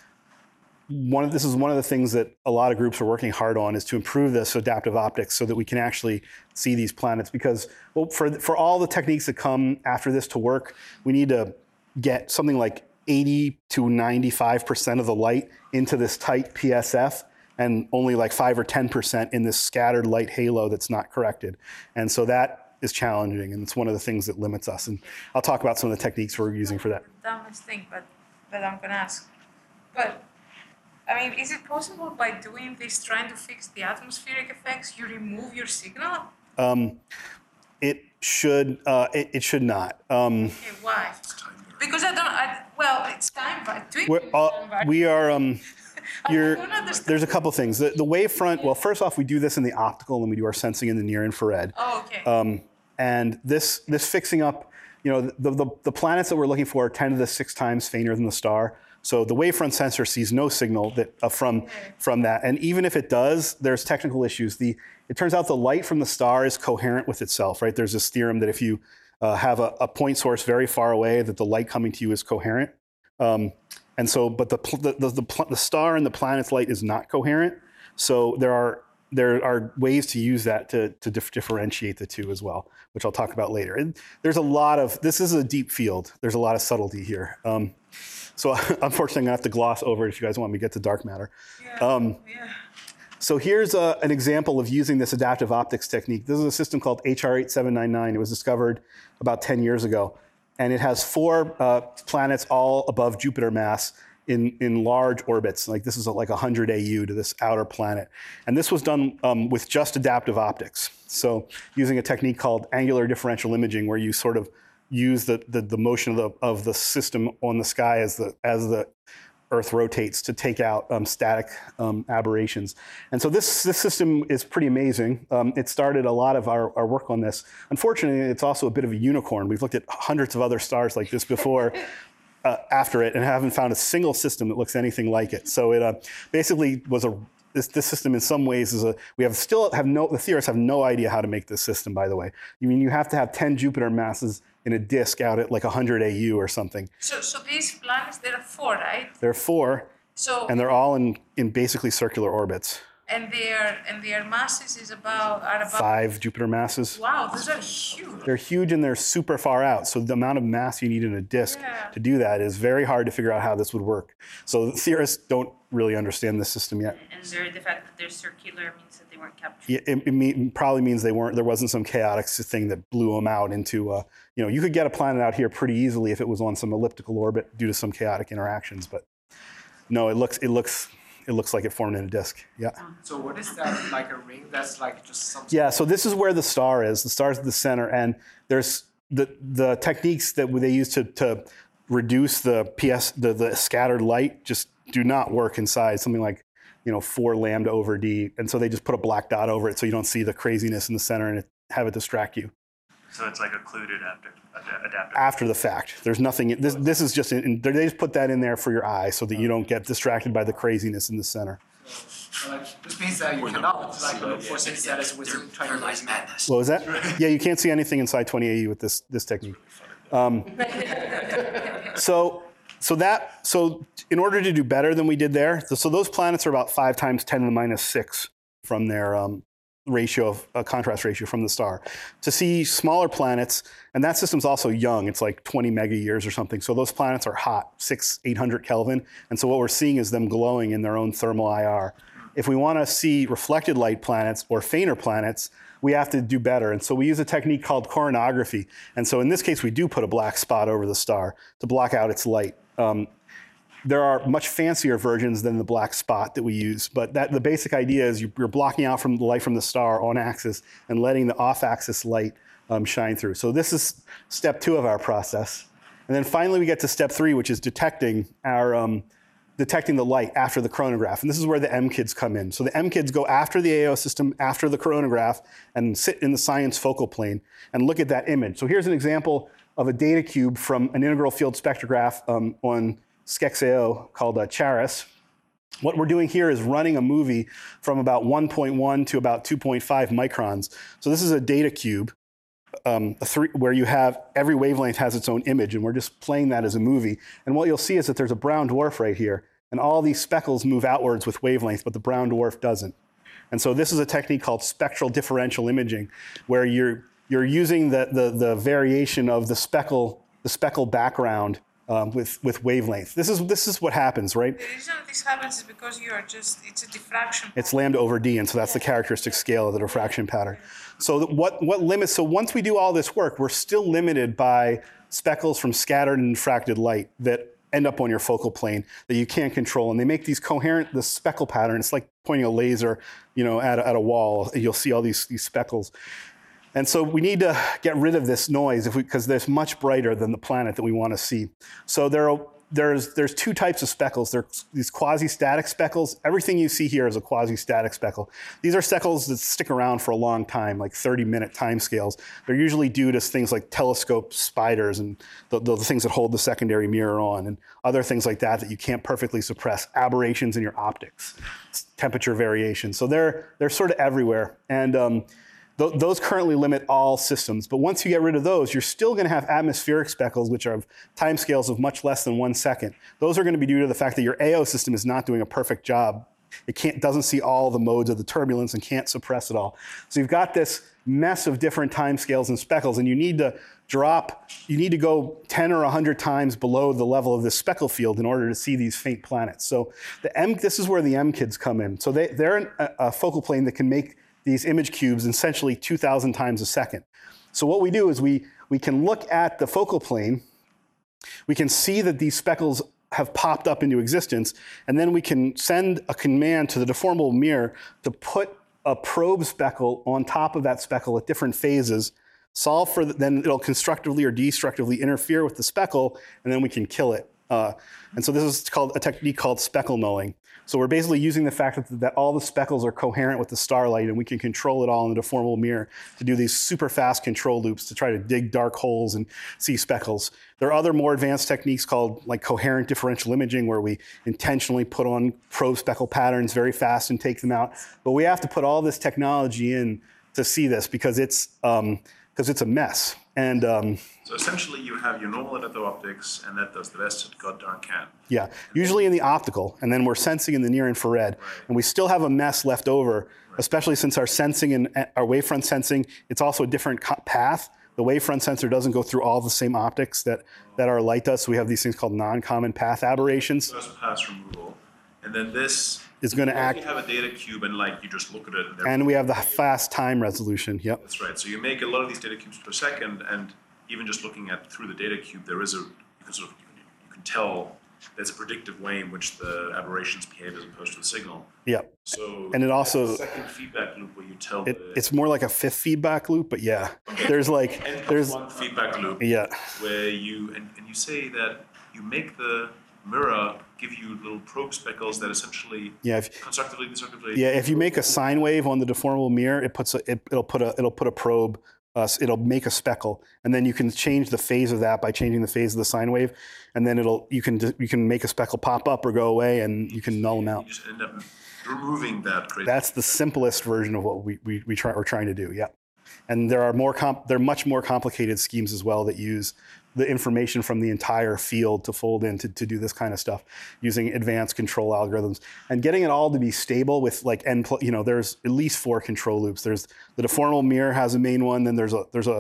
is one of the things that a lot of groups are working hard on, is to improve this adaptive optics so that we can actually see these planets. Because for all the techniques that come after this to work, we need to get something like 80 to 95% of the light into this tight PSF, and only like 5 or 10% in this scattered light halo that's not corrected. And so that is challenging, and it's one of the things that limits us. And I'll talk about some of the techniques we're using for that. Dumbest thing, but I'm gonna ask. But I mean, is it possible by doing this, trying to fix the atmospheric effects, you remove your signal? It should not. Okay, why? Because it's time, but we are. I don't understand. There's a couple things. The wavefront. Well, first off, we do this in the optical, and we do our sensing in the near infrared. Oh, okay. And this fixing up, the planets that we're looking for are 10 to the 6 times fainter than the star. So the wavefront sensor sees no signal from that. And even if it does, there's technical issues. It turns out the light from the star is coherent with itself, right? There's this theorem that if you have a point source very far away, that the light coming to you is coherent. And so, but the star and the planet's light is not coherent. So there are ways to use that to differentiate the two as well, which I'll talk about later. And there's a lot of, this is a deep field. There's a lot of subtlety here. So unfortunately, I'm gonna have to gloss over it if you guys want me to get to dark matter. So here's an example of using this adaptive optics technique. This is a system called HR8799. It was discovered about 10 years ago. And it has 4 planets all above Jupiter mass in large orbits. Like this is like 100 AU to this outer planet. And this was done with just adaptive optics. So using a technique called angular differential imaging, where you sort of use the motion of the system on the sky as the Earth rotates to take out static aberrations. And so this system is pretty amazing. It started a lot of our work on this. Unfortunately, it's also a bit of a unicorn. We've looked at hundreds of other stars like this before after it and haven't found a single system that looks anything like it. So it basically was this system in some ways is the theorists have no idea how to make this system, by the way. I mean, you have to have 10 Jupiter masses in a disk out at like 100 AU or something. So these planets, there are 4, right? There are 4, and they're all in basically circular orbits. And their masses are about 5 Jupiter masses. Wow, those are huge. They're huge and they're super far out. So the amount of mass you need in a disk to do that is very hard to figure out how this would work. So the theorists don't really understand this system yet. And the fact that they're circular means that they weren't captured. Yeah, it probably means there wasn't some chaotic thing that blew them out into, you could get a planet out here pretty easily if it was on some elliptical orbit due to some chaotic interactions. But no, it looks like it formed in a disk. Yeah. So what is that, like a ring? That's like just something? Yeah, so this is where the star is. The star's at the center, and there's the techniques that they use to reduce the scattered light just do not work inside something like 4 lambda over d, and so they just put a black dot over it so you don't see the craziness in the center and have it distract you. So it's like occluded adaptive. After the fact, there's nothing. This is just they just put that in there for your eye so that you don't get distracted by the craziness in the center. So, this means that you cannot look for things that is within 20 What was that? Yeah, you can't see anything inside 20 AU with this technique. So in order to do better than we did there, so those planets are about 5 times 10 to the minus 6 from their contrast ratio from the star. To see smaller planets, and that system's also young, it's like 20 mega years or something. So those planets are hot, 800 Kelvin. And so what we're seeing is them glowing in their own thermal IR. If we want to see reflected light planets or fainter planets, we have to do better. And so we use a technique called coronography. And so in this case, we do put a black spot over the star to block out its light. There are much fancier versions than the black spot that we use, but the basic idea is you're blocking out from the light from the star on axis and letting the off-axis light shine through. So this is step 2 of our process. And then finally we get to step 3, which is detecting the light after the coronagraph. And this is where the M-KIDs come in. So the M-KIDs go after the AO system, after the coronagraph, and sit in the science focal plane and look at that image. So here's an example of a data cube from an integral field spectrograph on SCEX-AO called CHARIS. What we're doing here is running a movie from about 1.1 to about 2.5 microns. So this is a data cube where you have every wavelength has its own image, and we're just playing that as a movie. And what you'll see is that there's a brown dwarf right here, and all these speckles move outwards with wavelength, but the brown dwarf doesn't. And so this is a technique called spectral differential imaging, where you're using the variation of the speckle background with wavelength. This is what happens, right? The reason this happens is because it's a diffraction. It's lambda over d, and so that's the characteristic scale of the diffraction pattern. So what limits, so once we do all this work, we're still limited by speckles from scattered and diffracted light that end up on your focal plane that you can't control. And they make these the speckle pattern, it's like pointing a laser, at a wall. You'll see all these speckles. And so we need to get rid of this noise because there's much brighter than the planet that we want to see. So there's 2 types of speckles. There's these quasi-static speckles. Everything you see here is a quasi-static speckle. These are speckles that stick around for a long time, like 30-minute time scales. They're usually due to things like telescope spiders and the things that hold the secondary mirror on, and other things like that you can't perfectly suppress, aberrations in your optics, temperature variation. So they're sort of everywhere. And those currently limit all systems, but once you get rid of those, you're still going to have atmospheric speckles, which are timescales of much less than 1 second. Those are going to be due to the fact that your AO system is not doing a perfect job It doesn't see all the modes of the turbulence and can't suppress it all. So you've got this mess of different timescales and speckles, and you need to go 10 or 100 times below the level of this speckle field in order to see these faint planets. So this is where the MKIDs come in. So they're a focal plane that can make these image cubes essentially 2,000 times a second. So what we do is we can look at the focal plane, we can see that these speckles have popped up into existence, and then we can send a command to the deformable mirror to put a probe speckle on top of that speckle at different phases, solve for then it'll constructively or destructively interfere with the speckle, and then we can kill it. And so this is called a technique called speckle nulling. So we're basically using the fact that all the speckles are coherent with the starlight, and we can control it all in the deformable mirror to do these super fast control loops to try to dig dark holes and see speckles. There are other more advanced techniques called like coherent differential imaging, where we intentionally put on probe speckle patterns very fast and take them out. But we have to put all this technology in to see this because it's a mess. And so essentially you have your normal electro-optics, and that does the best it goddamn can. yeah, usually in the optical, and then we're sensing in the near infrared. And we still have a mess left over, especially since our sensing and our wavefront sensing, it's also a different path. The wavefront sensor doesn't go through all the same optics that our light does. So we have these things called non-common path aberrations. First pass removal, and then this is going to act. You have a data cube, and like you just look at it. And we have the fast time resolution. Yep. That's right. So you make a lot of these data cubes per second, and even just looking at through the data cube, there is you can tell there's a predictive way in which the aberrations behave as opposed to the signal. Yep. So and it also the second feedback loop where you tell it's more like a fifth feedback loop, but yeah, there's one feedback loop. Yeah. Where you say that you make the mirror give you little probe speckles that essentially constructively, destructively. Yeah, if you make a sine wave on the deformable mirror, it'll put a probe. It'll make a speckle, and then you can change the phase of that by changing the phase of the sine wave, and then you can make a speckle pop up or go away, and you can null them out. You just end up removing that. That's the simplest version of what we're trying to do. Yeah, and there are much more complicated schemes as well that use the information from the entire field to fold in to do this kind of stuff using advanced control algorithms and getting it all to be stable with like there's at least 4 control loops. There's the deformable mirror has a main one, then there's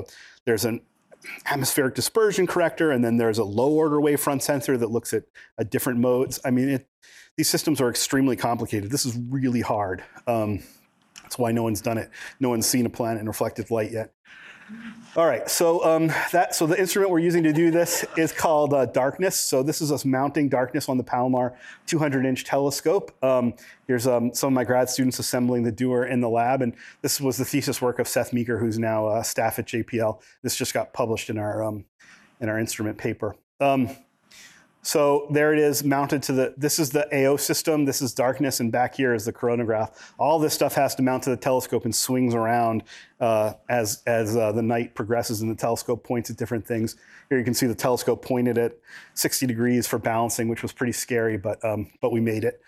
an atmospheric dispersion corrector, and then there's a low order wavefront sensor that looks at different modes. I mean, these systems are extremely complicated. This is really hard. That's why no one's done it. No one's seen a planet in reflected light yet. All right, so the instrument we're using to do this is called Darkness. So this is us mounting Darkness on the Palomar 200-inch telescope. Here's some of my grad students assembling the Dewar in the lab, and this was the thesis work of Seth Meeker, who's now staff at JPL. This just got published in our instrument paper. So there it is, mounted to this is the AO system, this is Darkness, and back here is the coronagraph. All this stuff has to mount to the telescope and swings around as the night progresses and the telescope points at different things. Here you can see the telescope pointed at 60 degrees for balancing, which was pretty scary, but we made it.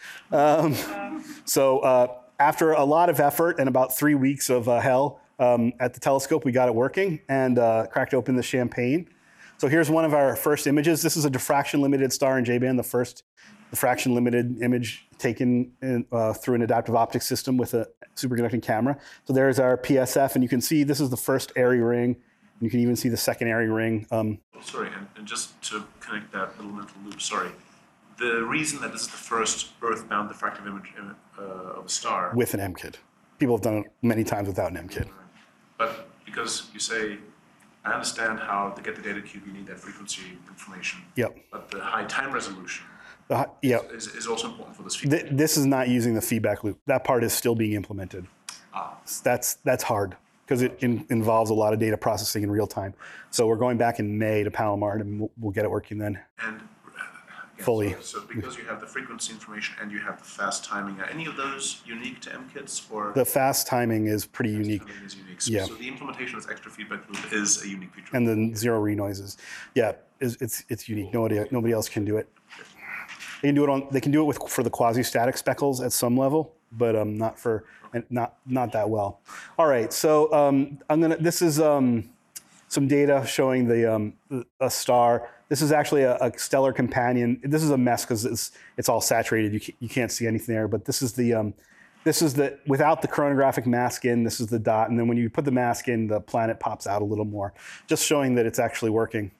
So after a lot of effort and about 3 weeks of hell at the telescope, we got it working and cracked open the champagne. So here's one of our first images. This is a diffraction-limited star in J-band, the first diffraction-limited image taken through an adaptive optics system with a superconducting camera. So there's our PSF, and you can see this is the first airy ring. You can even see the second airy ring. Sorry, and just to connect that little mental loop, sorry. The reason that this is the first Earth-bound diffractive image of a star... With an MKID. People have done it many times without an MKID. But because you say... I understand how to get the data cube, you need that frequency information. Yep. But the high time resolution is also important for this feedback. This is not using the feedback loop. That part is still being implemented. That's hard because it involves a lot of data processing in real time. So we're going back in May to Palomar, and we'll get it working then. And fully. So because you have the frequency information and you have the fast timing, are any of those unique to MKIDs? Or the fast timing is pretty unique. Is unique. So the implementation of this extra feedback loop is a unique feature. And the zero re-noises. Yeah, it's unique. Nobody else can do it. They can do it for the quasi-static speckles at some level, but not that well. All right, so this is some data showing a star. This is actually a stellar companion. This is a mess because it's all saturated. You can't see anything there. But this is the without the chronographic mask in. This is the dot, and then when you put the mask in, the planet pops out a little more, just showing that it's actually working.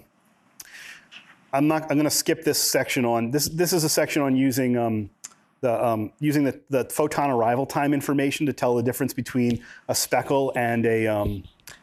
I'm going to skip this section on this. This is a section on using the photon arrival time information to tell the difference between a speckle and a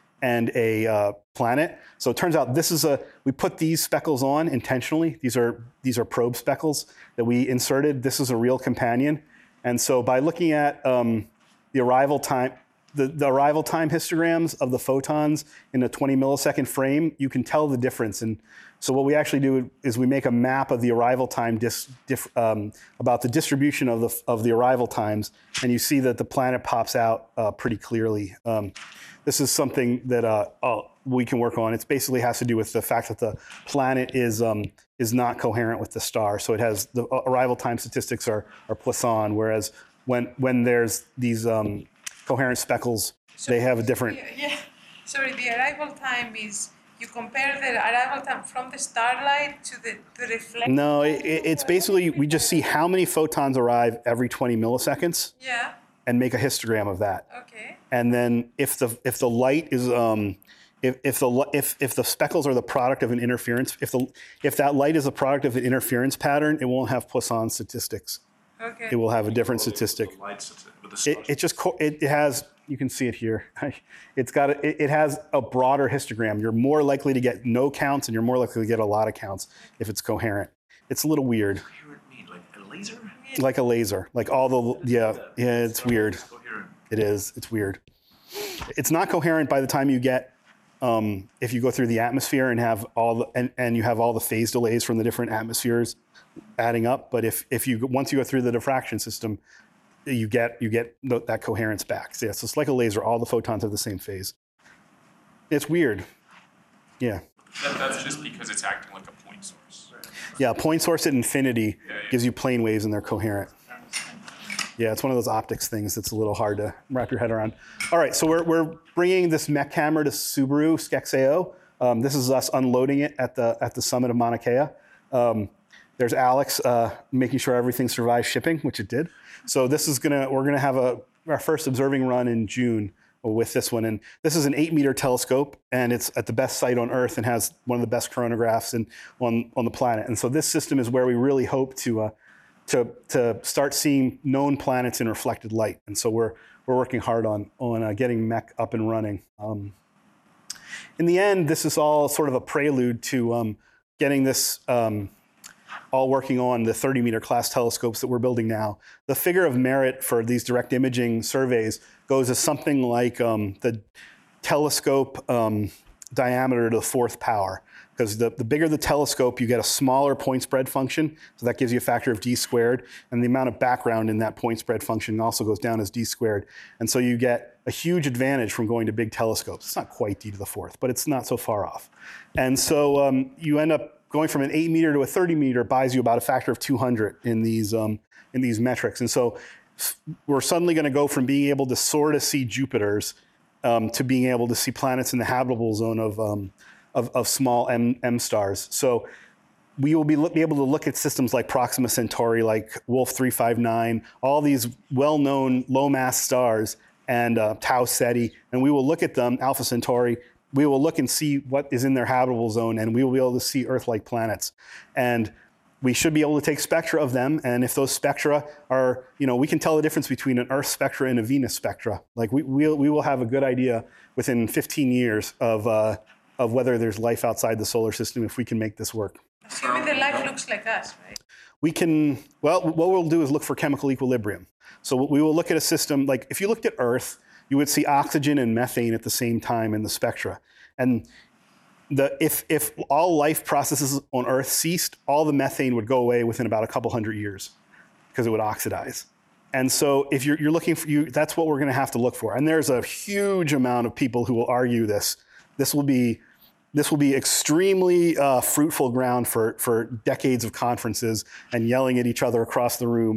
planet. So it turns out we put these speckles on intentionally. These are probe speckles that we inserted. This is a real companion. And so by looking at the arrival time, the arrival time histograms of the photons in a 20 millisecond frame, you can tell the difference. And so what we actually do is we make a map of the arrival time about the distribution of the arrival times, and you see that the planet pops out pretty clearly. This is something that we can work on. It basically has to do with the fact that the planet is not coherent with the star. So it has the arrival time statistics are Poisson, whereas when there's these coherent speckles, they have a different. Yeah. Sorry, the arrival time is. You compare the arrival time from the starlight to the reflection? No, it's basically, we just see how many photons arrive every 20 milliseconds. Yeah. And make a histogram of that. Okay. And then if the light is if the speckles are the product of an interference, if that light is a product of an interference pattern, it won't have Poisson statistics. Okay. It will have a different statistic. It has. You can see it here. It has a broader histogram. You're more likely to get no counts, and you're more likely to get a lot of counts if it's coherent. It's a little weird. Like a laser? Like a laser. Like all the it's weird. It is. It's weird. It's not coherent by the time you get if you go through the atmosphere and have and you have all the phase delays from the different atmospheres adding up. But once you go through the diffraction system, you get that coherence back. So, so it's like a laser. All the photons have the same phase. It's weird. Yeah. That's just because it's acting like a point source. Yeah, point source at infinity gives you plane waves and they're coherent. Yeah, it's one of those optics things that's a little hard to wrap your head around. All right, so we're bringing this mech camera to Subaru Skexeo. This is us unloading it at the summit of Mauna Kea. There's Alex making sure everything survives shipping, which it did. So we're gonna have our first observing run in June with this one. And this is an 8-meter telescope, and it's at the best site on Earth and has one of the best chronographs on the planet. And so this system is where we really hope to start seeing known planets in reflected light. And so we're working hard on getting MEC up and running. In the end, this is all sort of a prelude to getting this all working on the 30-meter class telescopes that we're building now. The figure of merit for these direct imaging surveys goes as something like the telescope diameter to the 4th power. Because the bigger the telescope, you get a smaller point spread function. So that gives you a factor of d squared. And the amount of background in that point spread function also goes down as d squared. And so you get a huge advantage from going to big telescopes. It's not quite d to the 4th, but it's not so far off. And so you end up going from an 8-meter to a 30-meter buys you about a factor of 200 in these metrics. And so we're suddenly going to go from being able to sort of see Jupiters to being able to see planets in the habitable zone of small M stars. So we will be able to look at systems like Proxima Centauri, like Wolf 359, all these well-known low-mass stars, and Tau Ceti, and we will look at them, Alpha Centauri. We will look and see what is in their habitable zone, and we will be able to see Earth-like planets. And we should be able to take spectra of them, and if those spectra are, we can tell the difference between an Earth spectra and a Venus spectra. Like we will have a good idea within 15 years of whether there's life outside the solar system if we can make this work. Assuming the life looks like us, right? We can, what we'll do is look for chemical equilibrium. So we will look at a system, like if you looked at Earth, you would see oxygen and methane at the same time in the spectra. And if all life processes on Earth ceased, all the methane would go away within about a couple hundred years because it would oxidize. And so if you're looking for, that's what we're going to have to look for. And there's a huge amount of people who will argue this. This will be extremely fruitful ground for decades of conferences and yelling at each other across the room.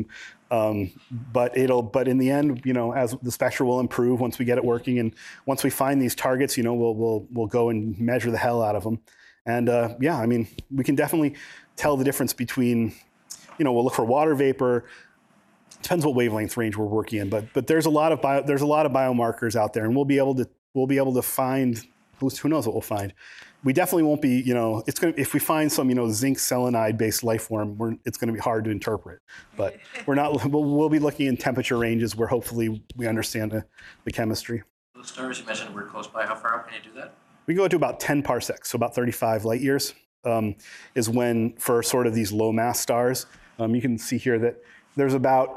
But in the end, as the spectra will improve once we get it working, and once we find these targets, we'll go and measure the hell out of them. And yeah, I mean, we can definitely tell the difference between, we'll look for water vapor. Depends what wavelength range we're working in, but there's a lot of biomarkers out there, and we'll be able to find. Who knows what we'll find? We definitely won't be. If we find some zinc selenide based life form, it's going to be hard to interpret. But we're not. We'll be looking in temperature ranges where hopefully we understand the chemistry. Those stars you mentioned were close by. How far out can you do that? We go to about 10 parsecs, so about 35 light years, is when for sort of these low mass stars. You can see here that there's about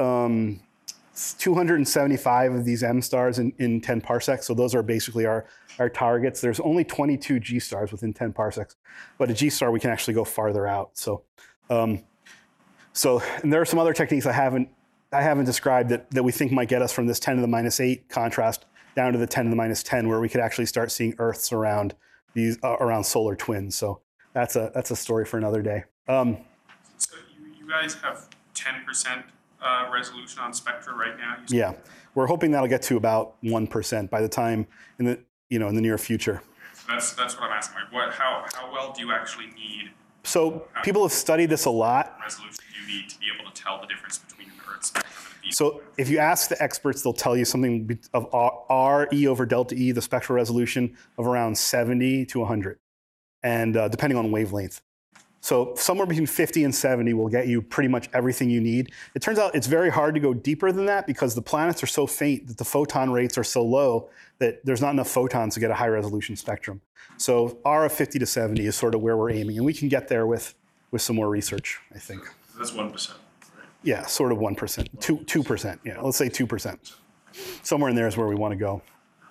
275 of these M stars in 10 parsecs. So those are basically our targets. There's only 22 G stars within 10 parsecs, but a G star we can actually go farther out. And there are some other techniques I haven't described that we think might get us from this 10 to the -8 contrast down to the 10 to the -10, where we could actually start seeing Earths around around solar twins. So that's a story for another day. So you guys have 10% resolution on spectra right now? Yeah, we're hoping that'll get to about 1% by the time in the near future. So that's what I'm asking. Like, how well do you actually need? So people have studied this a lot. Resolution do you need to be able to tell the difference between an Earth spectrum and a So if you ask the experts, they'll tell you something of R E over delta E, the spectral resolution of around 70 to 100, and depending on wavelength. So somewhere between 50 and 70 will get you pretty much everything you need. It turns out it's very hard to go deeper than that because the planets are so faint that the photon rates are so low that there's not enough photons to get a high resolution spectrum. So R of 50 to 70 is sort of where we're aiming, and we can get there with some more research, I think. That's 1%, right? Yeah, sort of 1%, 2%. Yeah, let's say 2%. Somewhere in there is where we want to go.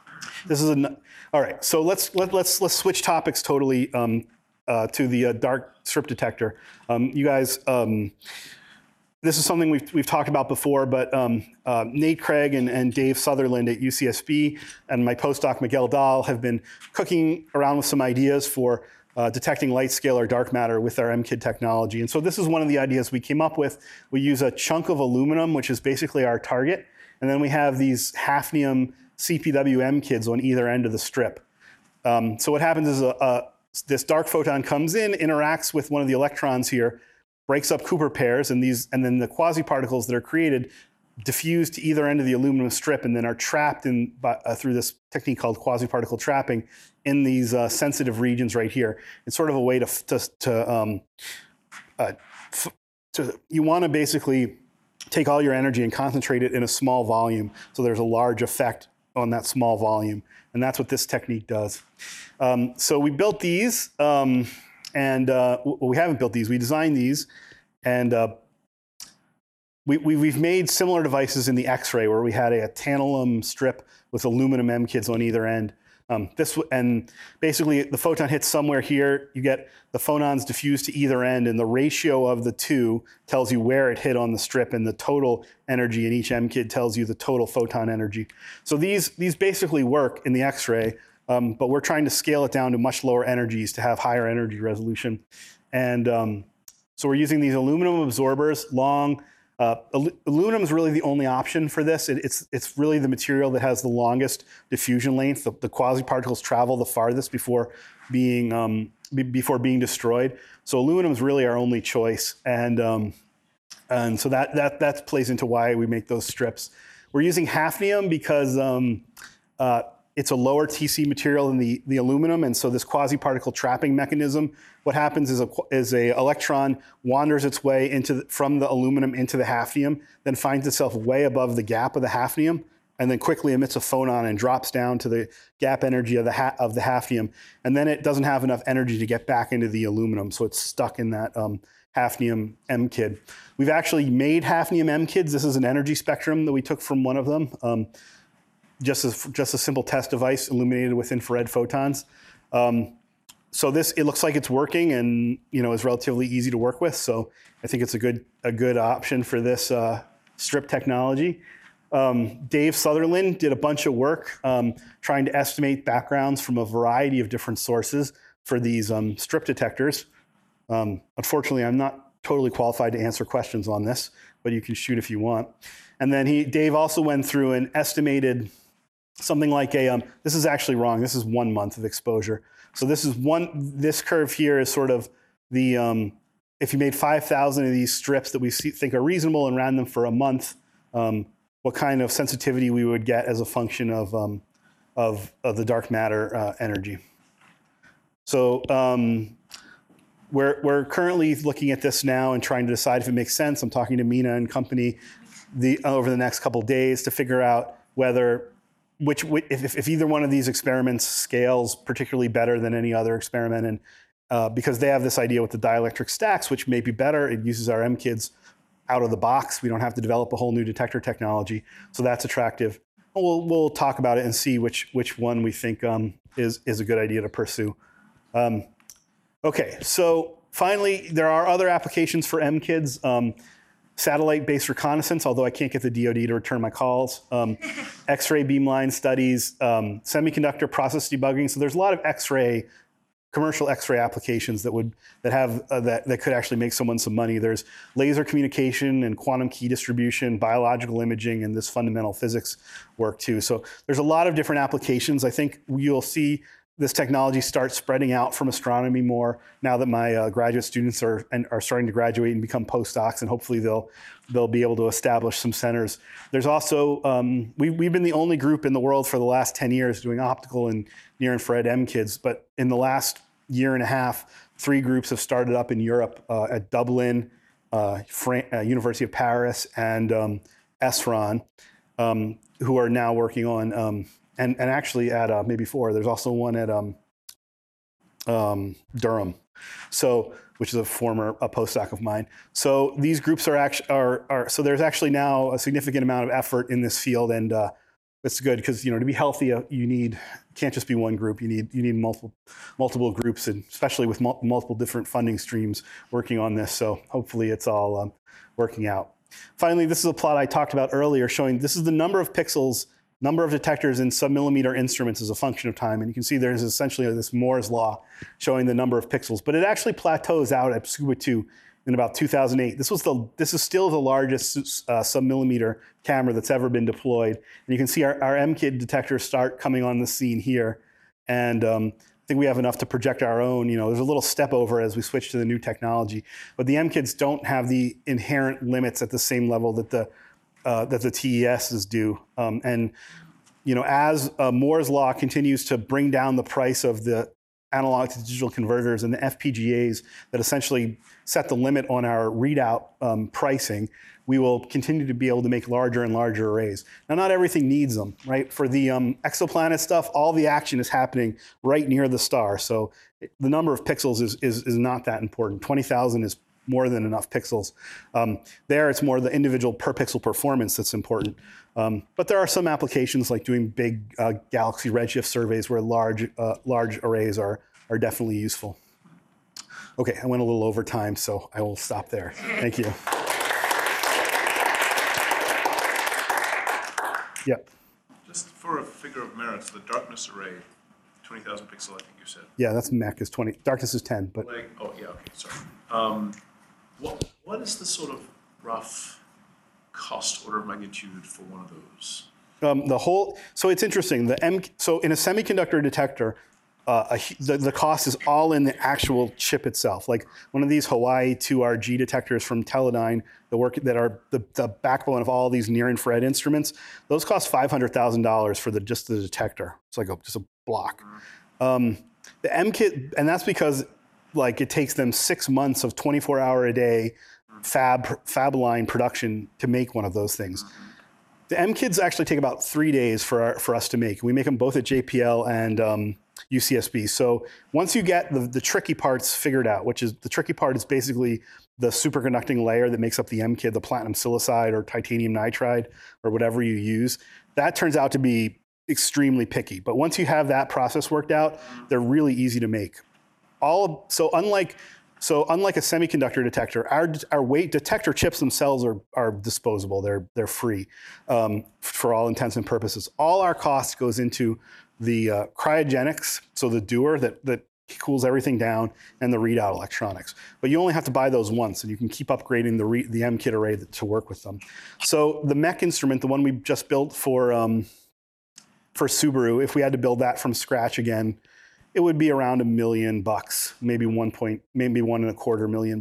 All right. So let's switch topics totally. To the dark strip detector. You guys, this is something we've talked about before, but Nate Craig and Dave Sutherland at UCSB and my postdoc Miguel Dahl have been cooking around with some ideas for detecting light scale or dark matter with our MKID technology. And so this is one of the ideas we came up with. We use a chunk of aluminum, which is basically our target, and then we have these hafnium CPW MKIDs on either end of the strip. So what happens is this dark photon comes in, interacts with one of the electrons here, breaks up Cooper pairs, and then the quasi-particles that are created diffuse to either end of the aluminum strip and then are trapped through this technique called quasi-particle trapping in these sensitive regions right here. It's sort of a way you want to basically take all your energy and concentrate it in a small volume so there's a large effect on that small volume. And that's what this technique does. So we built these, we haven't built these, we designed these, and we've made similar devices in the X-ray where we had a tantalum strip with aluminum MKIDs on either end. And basically the photon hits somewhere here, you get the phonons diffused to either end, and the ratio of the two tells you where it hit on the strip, and the total energy in each MKID tells you the total photon energy. So these basically work in the X-ray, but we're trying to scale it down to much lower energies to have higher energy resolution. And so we're using these aluminum absorbers, long. Aluminum is really the only option for this. It's really the material that has the longest diffusion length. The quasi-particles travel the farthest before being destroyed. So aluminum is really our only choice, and so that plays into why we make those strips. We're using hafnium because it's a lower TC material than the aluminum, and so this quasi-particle trapping mechanism, what happens is a electron wanders its way from the aluminum into the hafnium, then finds itself way above the gap of the hafnium, and then quickly emits a phonon and drops down to the gap energy of the hafnium, and then it doesn't have enough energy to get back into the aluminum, so it's stuck in that hafnium MKID. We've actually made hafnium MKIDs. This is an energy spectrum that we took from one of them. Just a simple test device illuminated with infrared photons. So it looks like it's working and is relatively easy to work with. So I think it's a good option for this strip technology. Dave Sutherland did a bunch of work trying to estimate backgrounds from a variety of different sources for these strip detectors. Unfortunately, I'm not totally qualified to answer questions on this, but you can shoot if you want. And then Dave also went through and estimated something like this is actually wrong. This is 1 month of exposure. So this curve here is sort of the, if you made 5,000 of these strips that we think are reasonable and ran them for a month, what kind of sensitivity we would get as a function of the dark matter energy. So we're currently looking at this now and trying to decide if it makes sense. I'm talking to Mina and company over the next couple of days to figure out whether if either one of these experiments scales particularly better than any other experiment, and because they have this idea with the dielectric stacks, which may be better. It uses our MKIDs out of the box. We don't have to develop a whole new detector technology, so that's attractive. We'll talk about it and see which one we think is a good idea to pursue. Okay, so finally, there are other applications for MKIDs. Satellite-based reconnaissance, although I can't get the DoD to return my calls. X-ray beamline studies, semiconductor process debugging. So there's a lot of commercial X-ray applications that could actually make someone some money. There's laser communication and quantum key distribution, biological imaging, and this fundamental physics work too. So there's a lot of different applications. I think you'll see this technology start spreading out from astronomy more now that my graduate students are starting to graduate and become postdocs, and hopefully they'll be able to establish some centers. There's also, we've been the only group in the world for the last 10 years doing optical and near-infrared MKIDs, but in the last year and a half, 3 groups have started up in Europe at Dublin, University of Paris, and ESRAN, who are now working on and actually at maybe 4. There's also one at Durham, which is a former postdoc of mine. So these groups so there's actually now a significant amount of effort in this field, and it's good because to be healthy, you can't just be one group. You need multiple groups, and especially with multiple different funding streams working on this. So hopefully it's all working out. Finally, this is a plot I talked about earlier showing this is the number of pixels. Number of detectors in sub-millimeter instruments as a function of time. And you can see there's essentially this Moore's law showing the number of pixels. But it actually plateaus out at Tsukuba 2 in about 2008. This is still the largest sub-millimeter camera that's ever been deployed. And you can see our MKID detectors start coming on the scene here. And I think we have enough to project our own. There's a little step over as we switch to the new technology. But the MKIDs don't have the inherent limits at the same level that the TESs do. As Moore's law continues to bring down the price of the analog to digital converters and the FPGAs that essentially set the limit on our readout pricing, we will continue to be able to make larger and larger arrays. Now, not everything needs them, right? For the exoplanet stuff, all the action is happening right near the star. So the number of pixels is not that important. 20,000 is more than enough pixels. There, it's more the individual per pixel performance that's important. But there are some applications like doing big galaxy redshift surveys where large arrays are definitely useful. Okay, I went a little over time, so I will stop there. Thank you. Yep. Just for a figure of merit, the darkness array, 20,000 pixel, I think you said. Yeah, that's MEC is 20. Darkness is 10, but. Oh yeah, okay, sorry. What is the sort of rough cost order of magnitude for one of those? So it's interesting. So in a semiconductor detector, the cost is all in the actual chip itself. Like one of these Hawaii 2RG detectors from Teledyne, that are the backbone of all these near-infrared instruments, those cost $500,000 for just the detector. It's like just a block. The MKID, and that's because it takes them 6 months of 24-hour-a-day fab line production to make one of those things. The MKIDs actually take about 3 days for us to make. We make them both at JPL and UCSB. So once you get the tricky parts figured out, the tricky part is basically the superconducting layer that makes up the MKID, the platinum silicide or titanium nitride or whatever you use, that turns out to be extremely picky. But once you have that process worked out, they're really easy to make. So unlike a semiconductor detector, our weight detector chips themselves are disposable. They're free for all intents and purposes. All our cost goes into the cryogenics, so the Dewar that cools everything down, and the readout electronics. But you only have to buy those once, and you can keep upgrading the MKID array to work with them. So the MEC instrument, the one we just built for for Subaru, if we had to build that from scratch again, it would be around $1 million, maybe $1.25 million.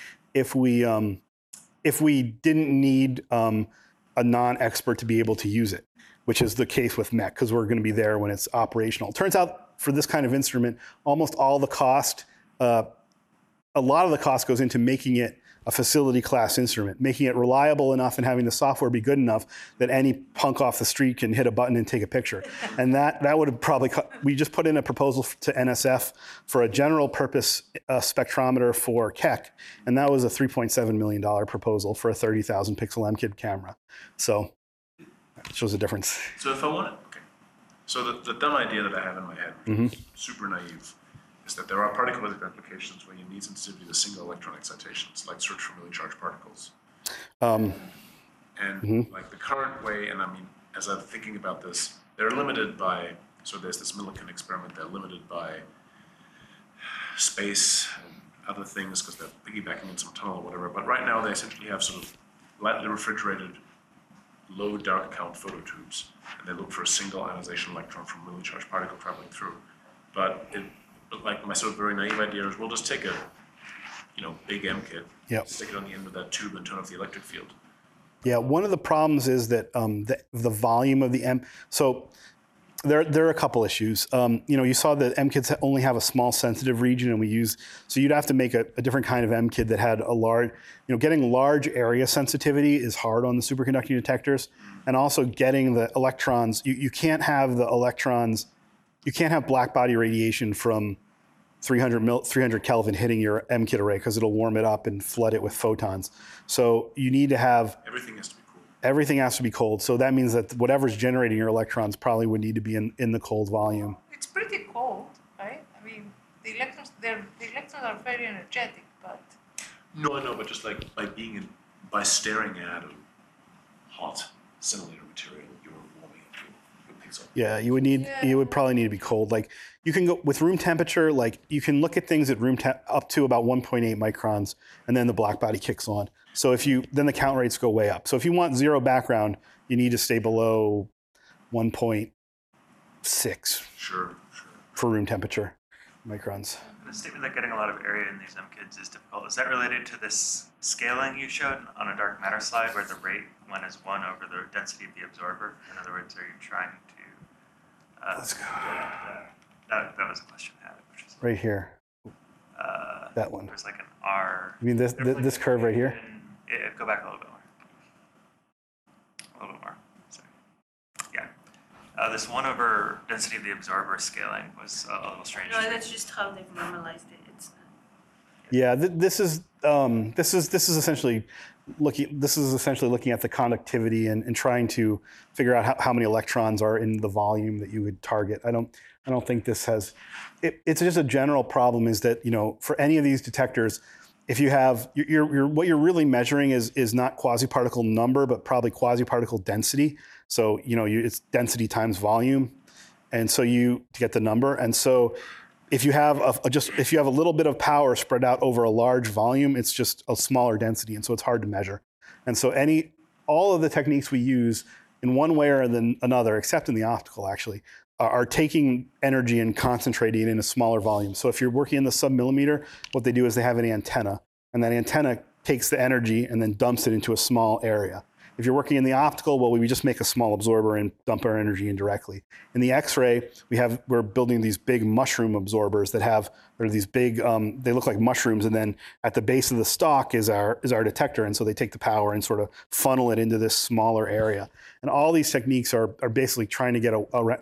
If we didn't need a non-expert to be able to use it, which is the case with MEC, because we're going to be there when it's operational. It turns out for this kind of instrument, almost all the cost, a lot of the cost goes into making it a facility class instrument, making it reliable enough and having the software be good enough that any punk off the street can hit a button and take a picture. And that would have probably, we just put in a proposal to NSF for a general purpose spectrometer for Keck, and that was a $3.7 million proposal for a 30,000 pixel MKID camera. So that shows the difference. So if I want it, okay. So the dumb idea that I have in my head, super naive, is that there are particle applications where you need sensitivity to single electron excitations, like search for really charged particles. Like the current way, and I mean, as I'm thinking about this, they're limited by, so there's this Millikan experiment, they're limited by space and other things because they're piggybacking in some tunnel or whatever. But right now they essentially have sort of lightly refrigerated, low dark count phototubes, and they look for a single ionization electron from a really charged particle traveling through. But like my sort of very naive idea is we'll just take a, big MKID, stick it on the end of that tube and turn off the electric field. Yeah, one of the problems is that the volume of the so there are a couple issues. You saw that MKIDs only have a small sensitive region, and so you'd have to make a different kind of MKID that had a large, getting large area sensitivity is hard on the superconducting detectors, and also getting the electrons, you can't have the electrons, you can't have black body radiation from 300 Kelvin hitting your MKID array because it'll warm it up and flood it with photons. So you need to have... Everything has to be cool. Everything has to be cold. So that means that whatever's generating your electrons probably would need to be in the cold volume. It's pretty cold, right? I mean, the electrons are very energetic, but... No, I know, but just like by staring at a hot scintillator material, you're warming it to a pixel. Yeah, you would probably need to be cold. Like you can go with room temperature, like you can look at things at up to about 1.8 microns, and then the black body kicks on. So then the count rates go way up. So if you want zero background, you need to stay below 1.6 for room temperature microns. The statement that getting a lot of area in these MKIDs is difficult, is that related to this scaling you showed on a dark matter slide where the rate one is 1 over the density of the absorber? In other words, are you trying to... Let's go. That was a question I had, which is... Right here. That one. There's like an R... You mean this curve right here? Yeah, go back a little bit more. A little bit more. Sorry. Yeah. This 1 over density of the absorber scaling was a little strange. No, that's just how they've normalized it. It's not. Yeah, this is essentially looking at the conductivity and trying to figure out how many electrons are in the volume that you would target. I don't think this has. It's just a general problem is that for any of these detectors, if you have what you're really measuring is not quasi-particle number, but probably quasi-particle density. So it's density times volume, and so to get the number. And so if you have a little bit of power spread out over a large volume, it's just a smaller density, and so it's hard to measure. And so all of the techniques we use in one way or another, except in the optical actually, are taking energy and concentrating it in a smaller volume. So if you're working in the submillimeter, what they do is they have an antenna, and that antenna takes the energy and then dumps it into a small area. If you're working in the optical, well, we just make a small absorber and dump our energy in directly. In the X-ray, we're building these big mushroom absorbers they're these big, they look like mushrooms, and then at the base of the stalk is our detector, and so they take the power and sort of funnel it into this smaller area. And all these techniques are basically trying to get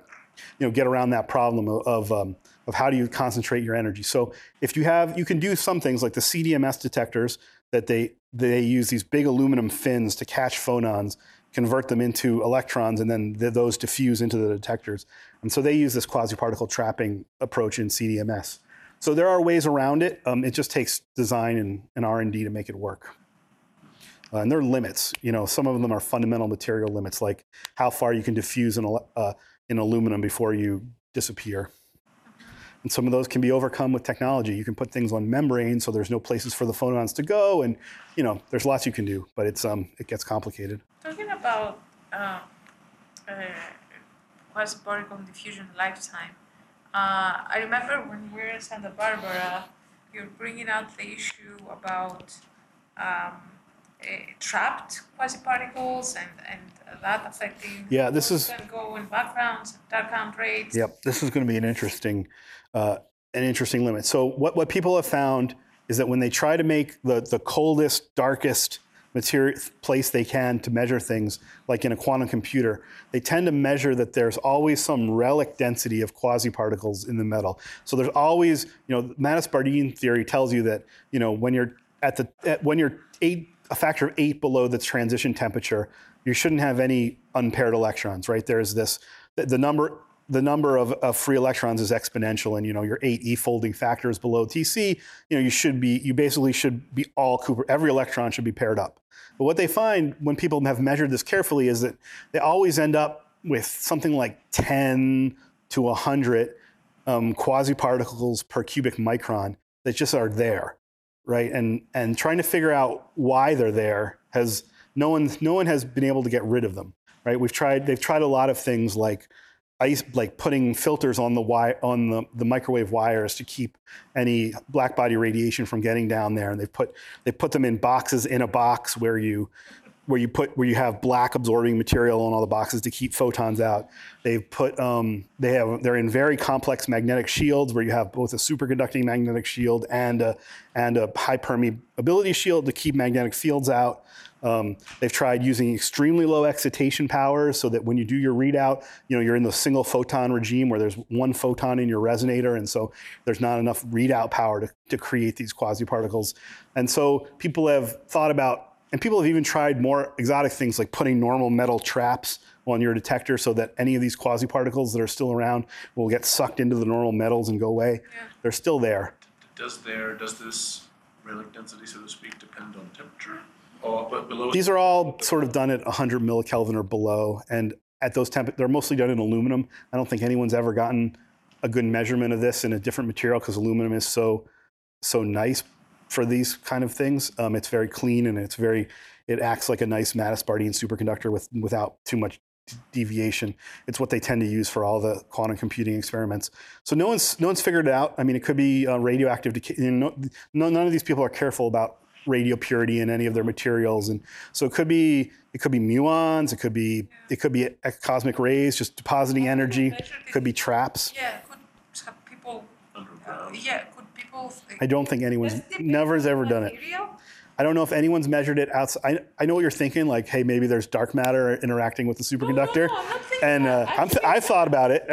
around that problem of how do you concentrate your energy. So if you can do some things like the CDMS detectors that they use these big aluminum fins to catch phonons, convert them into electrons, and then those diffuse into the detectors. And so they use this quasi-particle trapping approach in CDMS. So there are ways around it. It just takes design and R&D to make it work. And there are limits. Some of them are fundamental material limits, like how far you can diffuse in aluminum before you disappear. And some of those can be overcome with technology. You can put things on membranes so there's no places for the photons to go, and there's lots you can do, but it gets complicated. Talking about quasi-particle diffusion lifetime. I remember when we were in Santa Barbara, you're bringing out the issue about trapped quasi-particles and that affecting this is can go in backgrounds, dark count rates. Yep, this is going to be an interesting limit. So what people have found is that when they try to make the coldest, darkest material place they can to measure things, like in a quantum computer, they tend to measure that there's always some relic density of quasi-particles in the metal. So there's always, Mattis-Bardeen theory tells you that, when you're when you're a factor of 8 below the transition temperature, you shouldn't have any unpaired electrons, right? There's the number of free electrons is exponential, and your 8 e-folding factors below TC, you basically should be all Cooper. Every electron should be paired up. But what they find when people have measured this carefully is that they always end up with something like 10 to 100 quasi-particles per cubic micron that just are there, right? And trying to figure out why they're there no one has been able to get rid of them, right? They've tried a lot of things like putting filters on the microwave wires to keep any black body radiation from getting down there, and they put them in boxes in a box where you have black absorbing material on all the boxes to keep photons out. They're in very complex magnetic shields where you have both a superconducting magnetic shield and a high permeability shield to keep magnetic fields out. They've tried using extremely low excitation powers so that when you do your readout, you're in the single photon regime where there's one photon in your resonator, and so there's not enough readout power to create these quasi-particles. And so people have thought about, and people have even tried more exotic things like putting normal metal traps on your detector so that any of these quasi-particles that are still around will get sucked into the normal metals and go away. Yeah. They're still there. Does this relic density, so to speak, depend on temperature? Or below? These are all sort of done at 100 millikelvin or below, and at those they're mostly done in aluminum. I don't think anyone's ever gotten a good measurement of this in a different material because aluminum is so nice for these kind of things. It's very clean, and it acts like a nice Mattis-Bardeen superconductor without too much deviation. It's what they tend to use for all the quantum computing experiments. So no one's figured it out. I mean, it could be radioactive decay. None of these people are careful about radio purity in any of their materials, and so it could be muons, it could be cosmic rays just depositing energy, it could be traps. Yeah, could people I don't think anyone's never's ever done it. I don't know if anyone's measured it outside. I know what you're thinking, like, hey, maybe there's dark matter interacting with the superconductor. No, I'm not thinking and that. I've thought about it.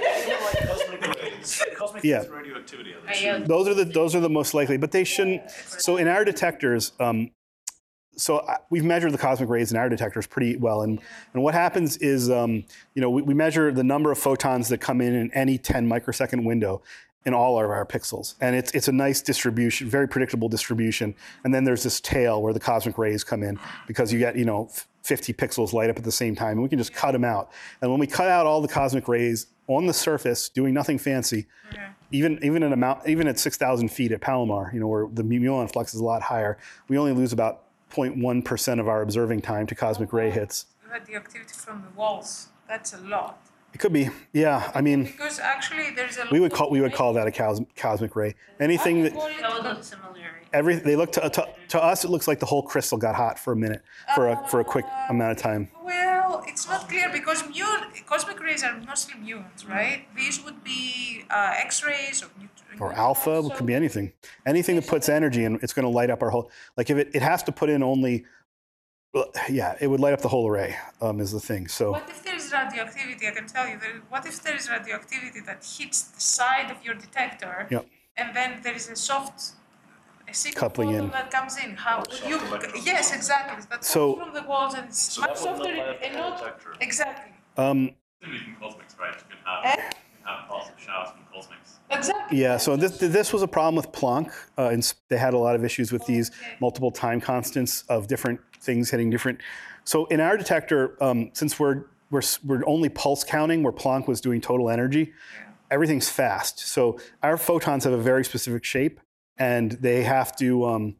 Cosmic Yeah. radioactivity. Those are the most likely, but they shouldn't. So in our detectors, we've measured the cosmic rays in our detectors pretty well, and what happens is, we measure the number of photons that come in any 10 microsecond window in all of our pixels, and it's a nice distribution, very predictable distribution. And then there's this tail where the cosmic rays come in because you get 50 pixels light up at the same time, and we can just cut them out. And when we cut out all the cosmic rays on the surface, doing nothing fancy, even at 6,000 feet at Palomar, where the muon flux is a lot higher, we only lose about 0.1% of our observing time to cosmic ray hits. Radioactivity from the walls, that's a lot. It could be, yeah. I mean, because actually there's a lot we would call that a cosmic ray. Anything that they look to us, it looks like the whole crystal got hot for a minute, for a quick amount of time. Well, it's not clear because cosmic rays are mostly muons, right? These would be X-rays or alpha. It could be anything. Anything that puts energy in, it's going to light up our whole. Like if it has to put in only. It would light up the whole array, is the thing. So what if there is radioactivity? I can tell you. What if there is radioactivity that hits the side of your detector, and then there is a signal coupling in that comes in? How would you? Yes, exactly. That comes from the walls, and it's much softer and not exactly. Even cosmics, right? You can have positive shafts from cosmics. Exactly. Yeah. So this was a problem with Planck. And they had a lot of issues with these multiple time constants of different things hitting different. So in our detector, since we're only pulse counting, where Planck was doing total energy, everything's fast. So our photons have a very specific shape, and they have to,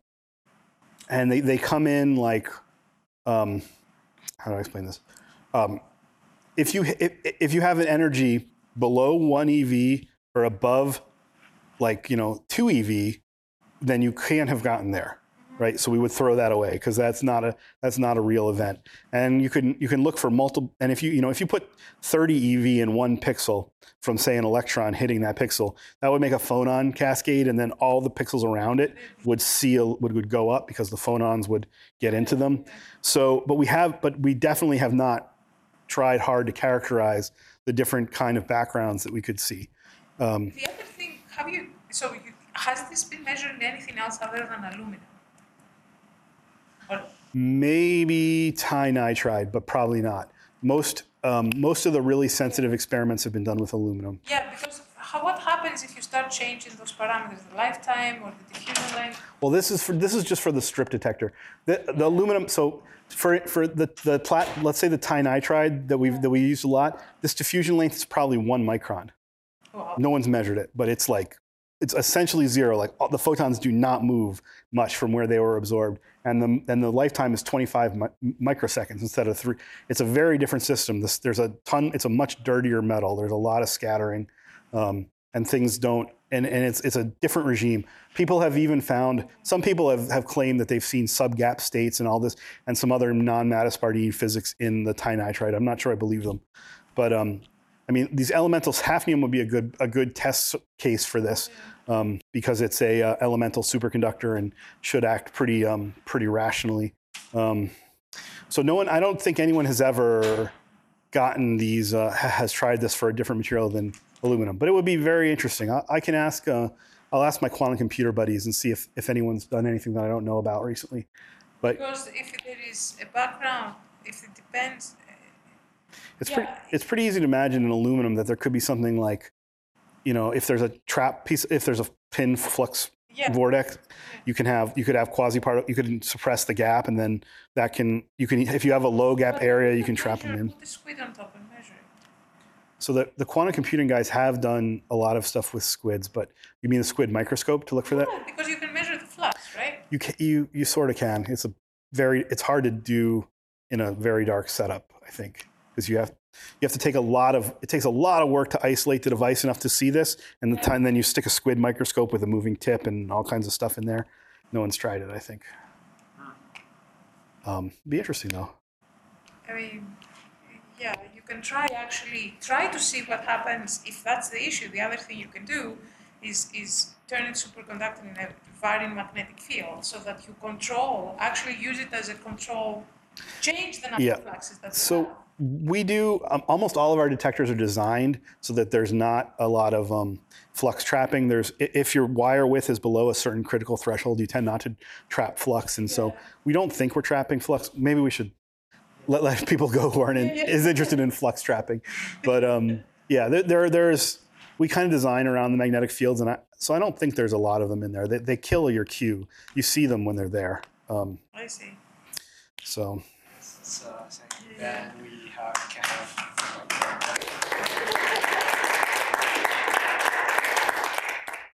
and they come in like, how do I explain this? if you have an energy below 1 eV or above, like 2 eV, then you can't have gotten there, right? So we would throw that away because that's not a real event. And you can look for multiple. And if you put 30 eV in one pixel from, say, an electron hitting that pixel, that would make a phonon cascade, and then all the pixels around it would go up because the phonons would get into them. So, but we definitely have not tried hard to characterize the different kind of backgrounds that we could see. The other thing, has this been measured in anything else other than aluminum? Or, Maybe tinitride, but probably not. Most of the really sensitive experiments have been done with aluminum. yeah, because what happens if you start changing those parameters, the lifetime or the diffusion length? Well, this is just for the strip detector. The aluminum. So for let's say the tinitride that we use a lot, this diffusion length is probably 1 micron. Wow. No one's measured it, but it's essentially zero. Like the photons do not move much from where they were absorbed, and the lifetime is 25 microseconds instead of 3. It's a very different system. It's a much dirtier metal. There's a lot of scattering, and things don't. And it's a different regime. People have even found, some people have claimed that they've seen subgap states and all this, and some other non-Mattis-Pardini physics in the tinitride. I'm not sure I believe them, but I mean, these elementals, hafnium would be a good test case for this, because it's a elemental superconductor and should act pretty rationally. So I don't think anyone has ever gotten these, has tried this for a different material than aluminum, but it would be very interesting. I can ask, I'll ask my quantum computer buddies and see if anyone's done anything that I don't know about recently. But because if there is a background, if it depends. It's pretty easy to imagine in aluminum that there could be something like, if there's a trap piece, if there's a pin flux vortex, you could have quasi-particle, you could suppress the gap, and then if you have a low gap area, you can trap them in. Put the squid on top and measure it. So the quantum computing guys have done a lot of stuff with squids, but you mean the squid microscope to look for that? No, because you can measure the flux, right? You sort of can. It's hard to do in a very dark setup, I think, because you have to take it takes a lot of work to isolate the device enough to see this, and then you stick a squid microscope with a moving tip and all kinds of stuff in there. No one's tried it, I think. Be interesting though. I mean, yeah, you can try to see what happens if that's the issue. The other thing you can do is turn it superconducting in a varying magnetic field so that you actually use it as a control, change the number of fluxes that you have. We do, almost all of our detectors are designed so that there's not a lot of flux trapping. If your wire width is below a certain critical threshold, you tend not to trap flux. And so we don't think we're trapping flux. Maybe we should let people go who aren't interested in flux trapping. But we kind of design around the magnetic fields. So I don't think there's a lot of them in there. They kill your Q. You see them when they're there. I see. So. Then we have kind of